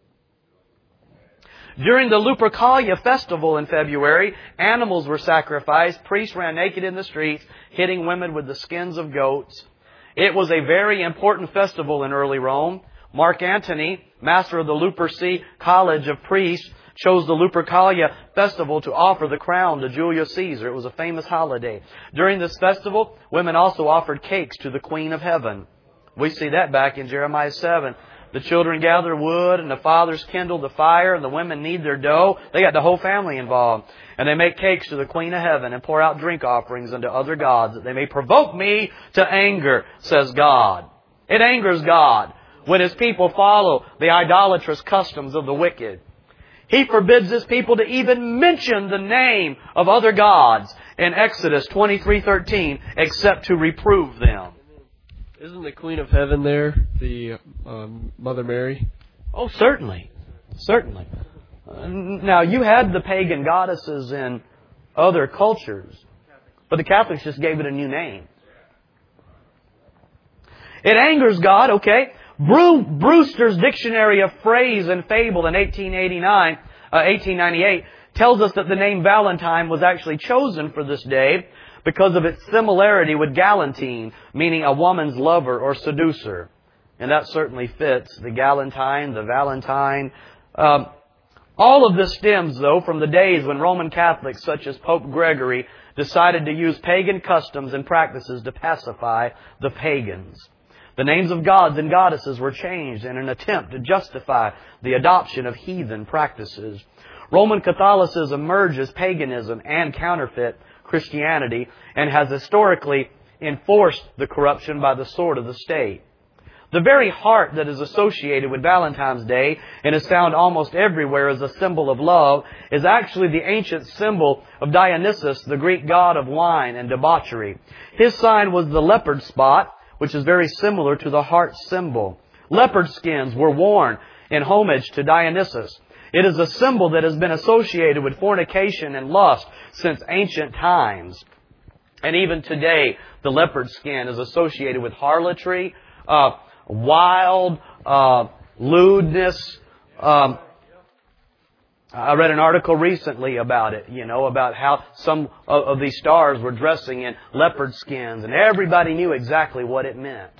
During the Lupercalia festival in February, animals were sacrificed. Priests ran naked in the streets, hitting women with the skins of goats. It was a very important festival in early Rome. Mark Antony, master of the Luperci College of Priests, chose the Lupercalia festival to offer the crown to Julius Caesar. It was a famous holiday. During this festival, women also offered cakes to the Queen of Heaven. We see that back in Jeremiah 7. The children gather wood, and the fathers kindle the fire, and the women knead their dough. They got the whole family involved. And they make cakes to the Queen of Heaven and pour out drink offerings unto other gods, that they may provoke me to anger, says God. It angers God when His people follow the idolatrous customs of the wicked. He forbids His people to even mention the name of other gods in Exodus 23:13, except to reprove them. Isn't the Queen of Heaven there, the Mother Mary? Oh, certainly. Certainly. Now, you had the pagan goddesses in other cultures, but the Catholics just gave it a new name. It angers God, okay? Brewster's Dictionary of Phrase and Fable in 1898 tells us that the name Valentine was actually chosen for this day because of its similarity with Galantine, meaning a woman's lover or seducer. And that certainly fits. The Galantine, the Valentine. All of this stems, though, from the days when Roman Catholics such as Pope Gregory decided to use pagan customs and practices to pacify the pagans. The names of gods and goddesses were changed in an attempt to justify the adoption of heathen practices. Roman Catholicism merges paganism and counterfeit Christianity and has historically enforced the corruption by the sword of the state. The very heart that is associated with Valentine's Day and is found almost everywhere as a symbol of love is actually the ancient symbol of Dionysus, the Greek god of wine and debauchery. His sign was the leopard spot, which is very similar to the heart symbol. Leopard skins were worn in homage to Dionysus. It is a symbol that has been associated with fornication and lust since ancient times. And even today, the leopard skin is associated with harlotry, wild, lewdness. I read an article recently about it, about how some of these stars were dressing in leopard skins, and everybody knew exactly what it meant,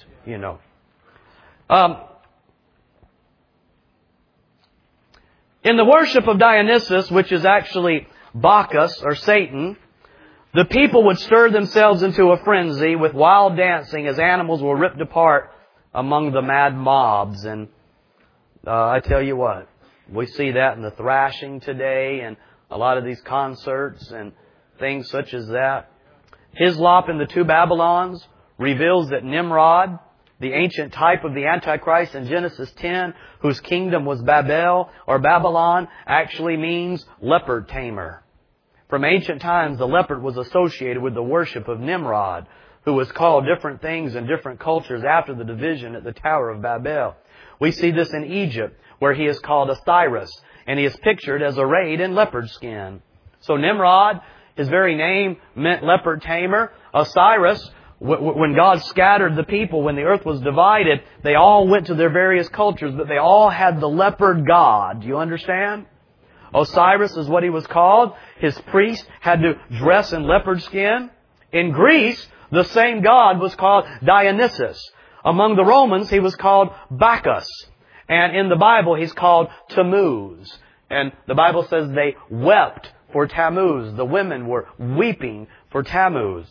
In the worship of Dionysus, which is actually Bacchus or Satan, the people would stir themselves into a frenzy with wild dancing as animals were ripped apart among the mad mobs. And I tell you what, we see that in the thrashing today and a lot of these concerts and things such as that. Hislop in the Two Babylons reveals that Nimrod, the ancient type of the Antichrist in Genesis 10, whose kingdom was Babel or Babylon, actually means leopard tamer. From ancient times, the leopard was associated with the worship of Nimrod, who was called different things in different cultures after the division at the Tower of Babel. We see this in Egypt, where he is called Osiris, and he is pictured as arrayed in leopard skin. So Nimrod, his very name meant leopard tamer. Osiris, when God scattered the people, when the earth was divided, they all went to their various cultures, but they all had the leopard god. Do you understand? Osiris is what he was called. His priest had to dress in leopard skin. In Greece, the same god was called Dionysus. Among the Romans, he was called Bacchus. And in the Bible, he's called Tammuz. And the Bible says they wept for Tammuz. The women were weeping for Tammuz.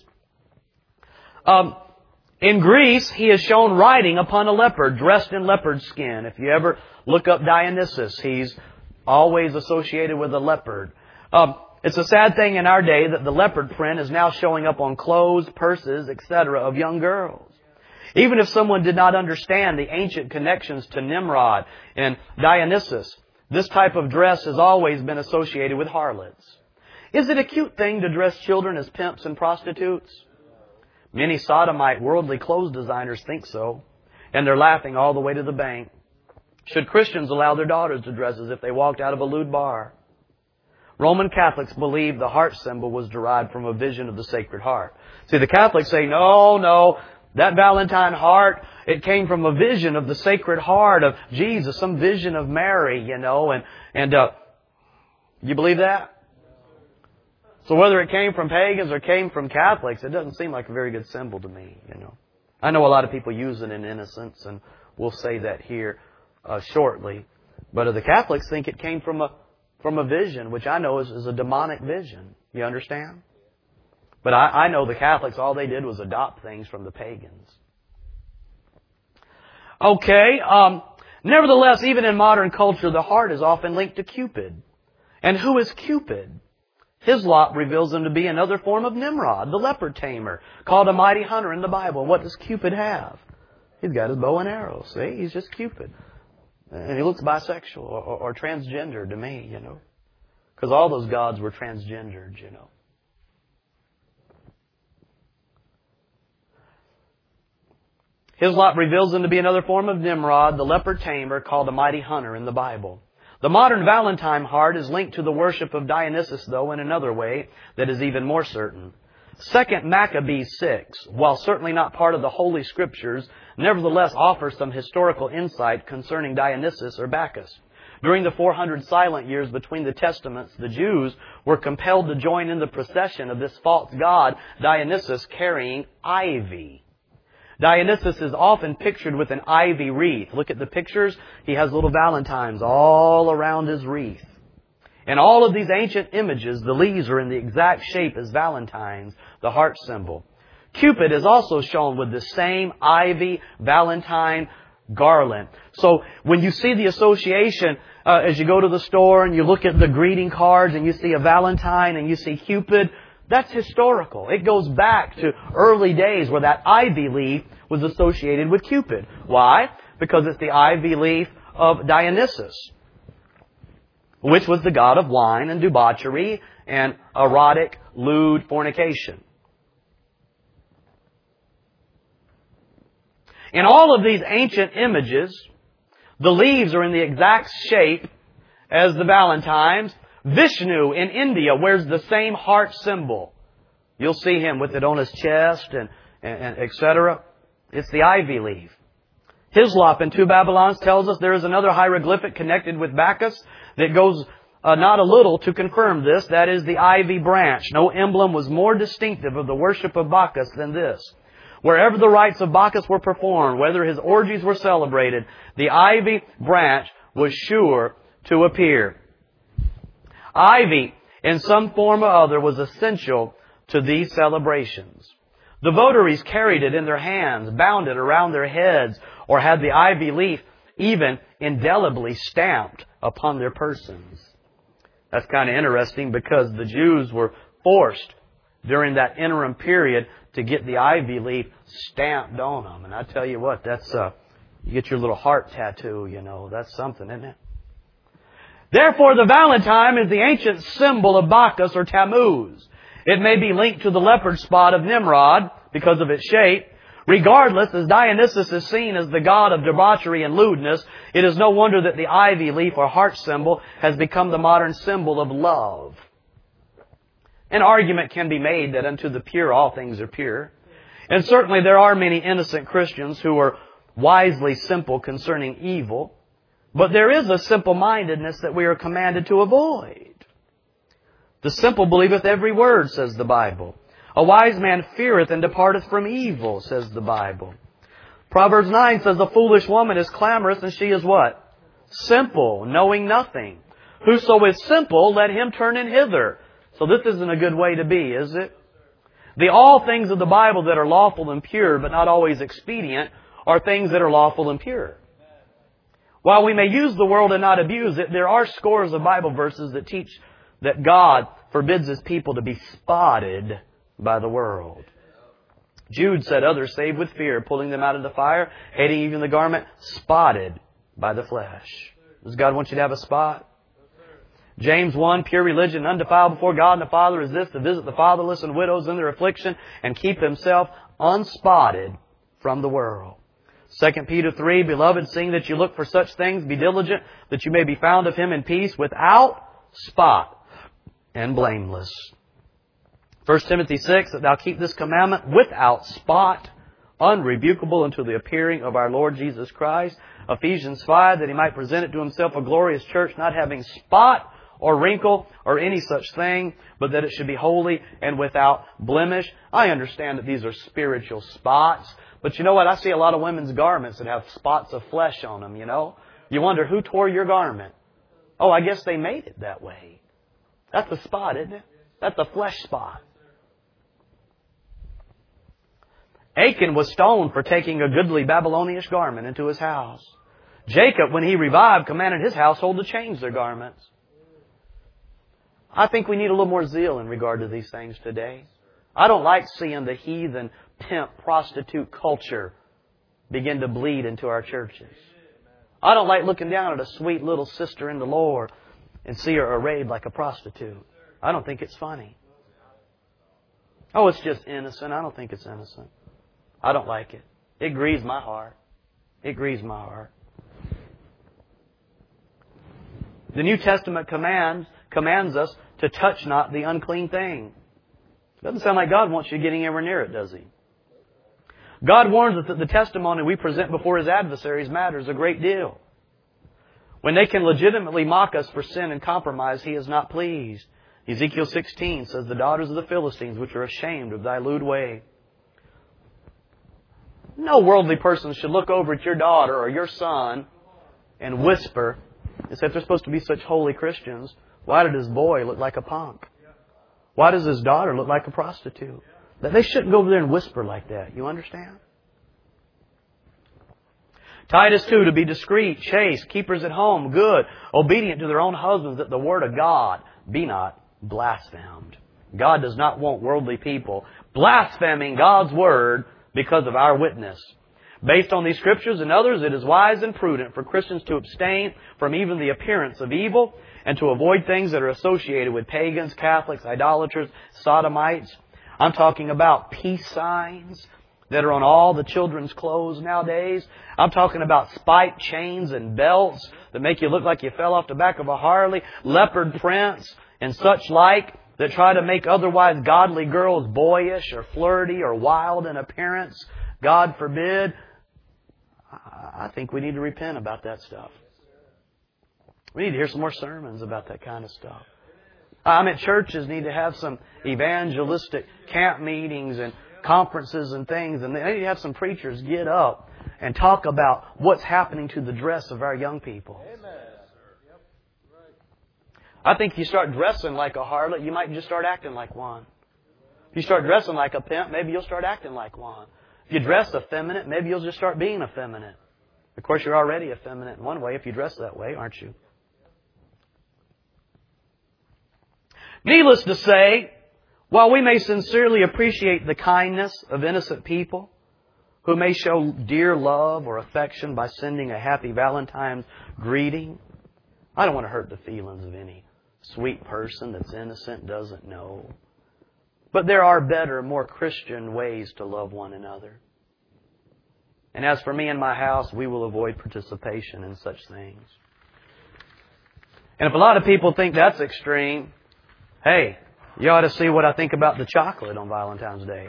In Greece, he is shown riding upon a leopard, dressed in leopard skin. If you ever look up Dionysus, he's always associated with a leopard. It's a sad thing in our day that the leopard print is now showing up on clothes, purses, etc. of young girls. Even if someone did not understand the ancient connections to Nimrod and Dionysus, this type of dress has always been associated with harlots. Is it a cute thing to dress children as pimps and prostitutes? Many sodomite worldly clothes designers think so, and they're laughing all the way to the bank. Should Christians allow their daughters to dress as if they walked out of a lewd bar? Roman Catholics believe the heart symbol was derived from a vision of the Sacred Heart. See, the Catholics say, no, that Valentine heart, it came from a vision of the Sacred Heart of Jesus, some vision of Mary, and you believe that? So whether it came from pagans or came from Catholics, it doesn't seem like a very good symbol to me, I know a lot of people use it in innocence, and we'll say that here shortly. But the Catholics think it came from a vision, which I know is a demonic vision. You understand? But I know the Catholics, all they did was adopt things from the pagans. Okay, nevertheless, even in modern culture, the heart is often linked to Cupid. And who is Cupid? Hislop reveals him to be another form of Nimrod, the leopard tamer, called a mighty hunter in the Bible. What does Cupid have? He's got his bow and arrow. See, he's just Cupid. And he looks bisexual or transgender to me, Because all those gods were transgendered, Hislop reveals him to be another form of Nimrod, the leopard tamer, called a mighty hunter in the Bible. The modern Valentine heart is linked to the worship of Dionysus, though, in another way that is even more certain. 2 Maccabees 6, while certainly not part of the Holy Scriptures, nevertheless offers some historical insight concerning Dionysus or Bacchus. During the 400 silent years between the Testaments, the Jews were compelled to join in the procession of this false god, Dionysus, carrying ivy. Dionysus is often pictured with an ivy wreath. Look at the pictures. He has little valentines all around his wreath. In all of these ancient images, the leaves are in the exact shape as valentines, the heart symbol. Cupid is also shown with the same ivy valentine garland. So when you see the association, as you go to the store and you look at the greeting cards and you see a valentine and you see Cupid, that's historical. It goes back to early days where that ivy leaf was associated with Cupid. Why? Because it's the ivy leaf of Dionysus, which was the god of wine and debauchery and erotic, lewd fornication. In all of these ancient images, the leaves are in the exact shape as the valentines. Vishnu in India wears the same heart symbol. You'll see him with it on his chest and etc. It's the ivy leaf. Hislop in Two Babylons tells us there is another hieroglyphic connected with Bacchus that goes not a little to confirm this. That is the ivy branch. No emblem was more distinctive of the worship of Bacchus than this. Wherever the rites of Bacchus were performed, whether his orgies were celebrated, the ivy branch was sure to appear. Ivy, in some form or other, was essential to these celebrations. The votaries carried it in their hands, bound it around their heads, or had the ivy leaf even indelibly stamped upon their persons. That's kind of interesting because the Jews were forced during that interim period to get the ivy leaf stamped on them. And I tell you what, that's you get your little heart tattoo, that's something, isn't it? Therefore, the Valentine is the ancient symbol of Bacchus or Tammuz. It may be linked to the leopard spot of Nimrod because of its shape. Regardless, as Dionysus is seen as the god of debauchery and lewdness, it is no wonder that the ivy leaf or heart symbol has become the modern symbol of love. An argument can be made that unto the pure all things are pure. And certainly there are many innocent Christians who are wisely simple concerning evil. But there is a simple-mindedness that we are commanded to avoid. The simple believeth every word, says the Bible. A wise man feareth and departeth from evil, says the Bible. Proverbs 9 says, a foolish woman is clamorous, and she is what? Simple, knowing nothing. Whoso is simple, let him turn in hither. So this isn't a good way to be, is it? The all things of the Bible that are lawful and pure, but not always expedient, are things that are lawful and pure. While we may use the world and not abuse it, there are scores of Bible verses that teach that God forbids His people to be spotted by the world. Jude said, others saved with fear, pulling them out of the fire, hating even the garment spotted by the flesh. Does God want you to have a spot? James 1, pure religion, undefiled before God and the Father is this, to visit the fatherless and widows in their affliction and keep himself unspotted from the world. 2 Peter 3, beloved, seeing that you look for such things, be diligent that you may be found of Him in peace, without spot and blameless. 1 Timothy 6, that thou keep this commandment without spot, unrebukable until the appearing of our Lord Jesus Christ. Ephesians 5, that He might present it to Himself a glorious church, not having spot or wrinkle or any such thing, but that it should be holy and without blemish. I understand that these are spiritual spots. But you know what? I see a lot of women's garments that have spots of flesh on them, You wonder, who tore your garment? Oh, I guess they made it that way. That's a spot, isn't it? That's a flesh spot. Achan was stoned for taking a goodly Babylonish garment into his house. Jacob, when he revived, commanded his household to change their garments. I think we need a little more zeal in regard to these things today. I don't like seeing the heathen, pimp, prostitute culture begin to bleed into our churches. I don't like looking down at a sweet little sister in the Lord and see her arrayed like a prostitute. I don't think it's funny. Oh, it's just innocent. I don't think it's innocent. I don't like it. It grieves my heart. It grieves my heart. The New Testament commands us to touch not the unclean thing. Doesn't sound like God wants you getting anywhere near it, does He? God warns us that the testimony we present before His adversaries matters a great deal. When they can legitimately mock us for sin and compromise, He is not pleased. Ezekiel 16 says, the daughters of the Philistines, which are ashamed of thy lewd way. No worldly person should look over at your daughter or your son and whisper and say, if they're supposed to be such holy Christians, why did his boy look like a punk? Why does his daughter look like a prostitute? That they shouldn't go over there and whisper like that. You understand? Titus 2, to be discreet, chaste, keepers at home, good, obedient to their own husbands, that the word of God be not blasphemed. God does not want worldly people blaspheming God's word because of our witness Based on these scriptures and others, it is wise and prudent for Christians to abstain from even the appearance of evil and to avoid things that are associated with pagans, Catholics, idolaters, sodomites. I'm talking about peace signs that are on all the children's clothes nowadays. I'm talking about spiked chains and belts that make you look like you fell off the back of a Harley, leopard prints and such like that try to make otherwise godly girls boyish or flirty or wild in appearance. God forbid. I think we need to repent about that stuff. We need to hear some more sermons about that kind of stuff. Churches need to have some evangelistic camp meetings and conferences and things, and they need to have some preachers get up and talk about what's happening to the dress of our young people. I think if you start dressing like a harlot, you might just start acting like one. If you start dressing like a pimp, maybe you'll start acting like one. If you dress effeminate, maybe you'll just start being effeminate. Of course, you're already effeminate in one way if you dress that way, aren't you? Needless to say, while we may sincerely appreciate the kindness of innocent people who may show dear love or affection by sending a happy Valentine's greeting, I don't want to hurt the feelings of any sweet person that's innocent, doesn't know. But there are better, more Christian ways to love one another. And as for me and my house, we will avoid participation in such things. And if a lot of people think that's extreme, hey, you ought to see what I think about the chocolate on Valentine's Day.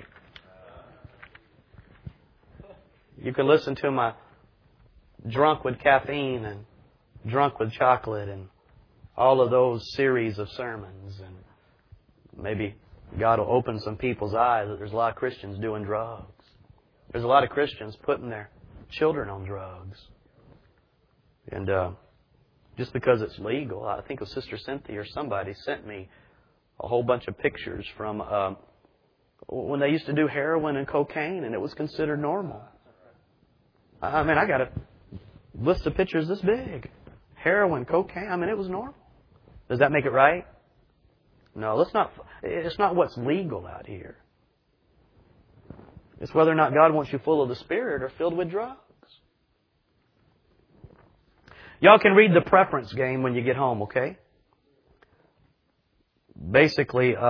You can listen to my Drunk with Caffeine and Drunk with Chocolate and all of those series of sermons. And maybe God will open some people's eyes that there's a lot of Christians doing drugs. There's a lot of Christians putting their children on drugs. And just because it's legal, I think it was Sister Cynthia or somebody sent me a whole bunch of pictures from when they used to do heroin and cocaine, and it was considered normal. I got a list of pictures this big. Heroin, cocaine, it was normal. Does that make it right? No, it's not what's legal out here. It's whether or not God wants you full of the Spirit or filled with drugs. Y'all can read the preference game when you get home, okay? Basically, do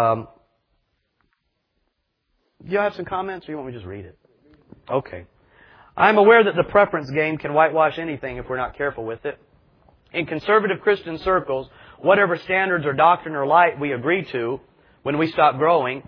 you have some comments or you want me to just read it? Okay. I'm aware that the preference game can whitewash anything if we're not careful with it. In conservative Christian circles, whatever standards or doctrine or light we agree to when we stop growing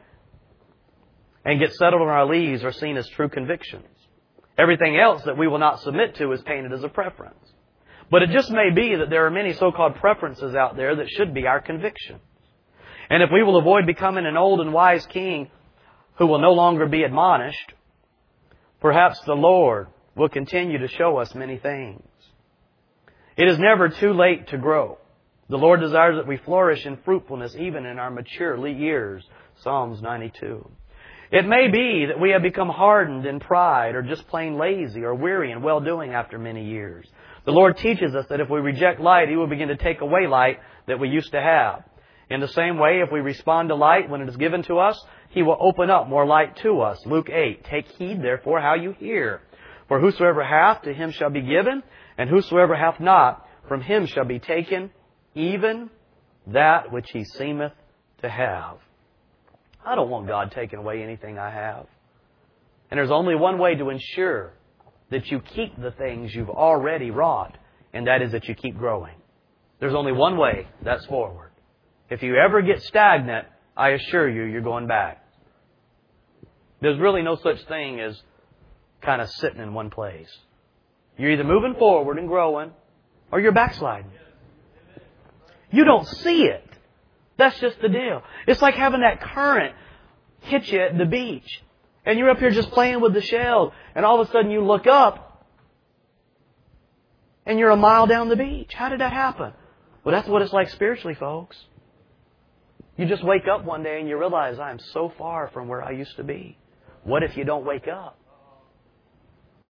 and get settled on our leaves are seen as true convictions. Everything else that we will not submit to is painted as a preference. But it just may be that there are many so-called preferences out there that should be our convictions. And if we will avoid becoming an old and wise king who will no longer be admonished, perhaps the Lord will continue to show us many things. It is never too late to grow. The Lord desires that we flourish in fruitfulness even in our mature years. Psalms 92. It may be that we have become hardened in pride or just plain lazy or weary in well-doing after many years. The Lord teaches us that if we reject light, He will begin to take away light that we used to have. In the same way, if we respond to light when it is given to us, He will open up more light to us. Luke 8, take heed therefore how you hear. For whosoever hath, to him shall be given, and whosoever hath not, from him shall be taken, even that which he seemeth to have. I don't want God taking away anything I have. And there's only one way to ensure that you keep the things you've already wrought, and that is that you keep growing. There's only one way, that's forward. If you ever get stagnant, I assure you, you're going back. There's really no such thing as kind of sitting in one place. You're either moving forward and growing, or you're backsliding. You don't see it. That's just the deal. It's like having that current hit you at the beach. And you're up here just playing with the shells. And all of a sudden you look up. And you're a mile down the beach. How did that happen? Well, that's what it's like spiritually, folks. You just wake up one day and you realize, I am so far from where I used to be. What if you don't wake up?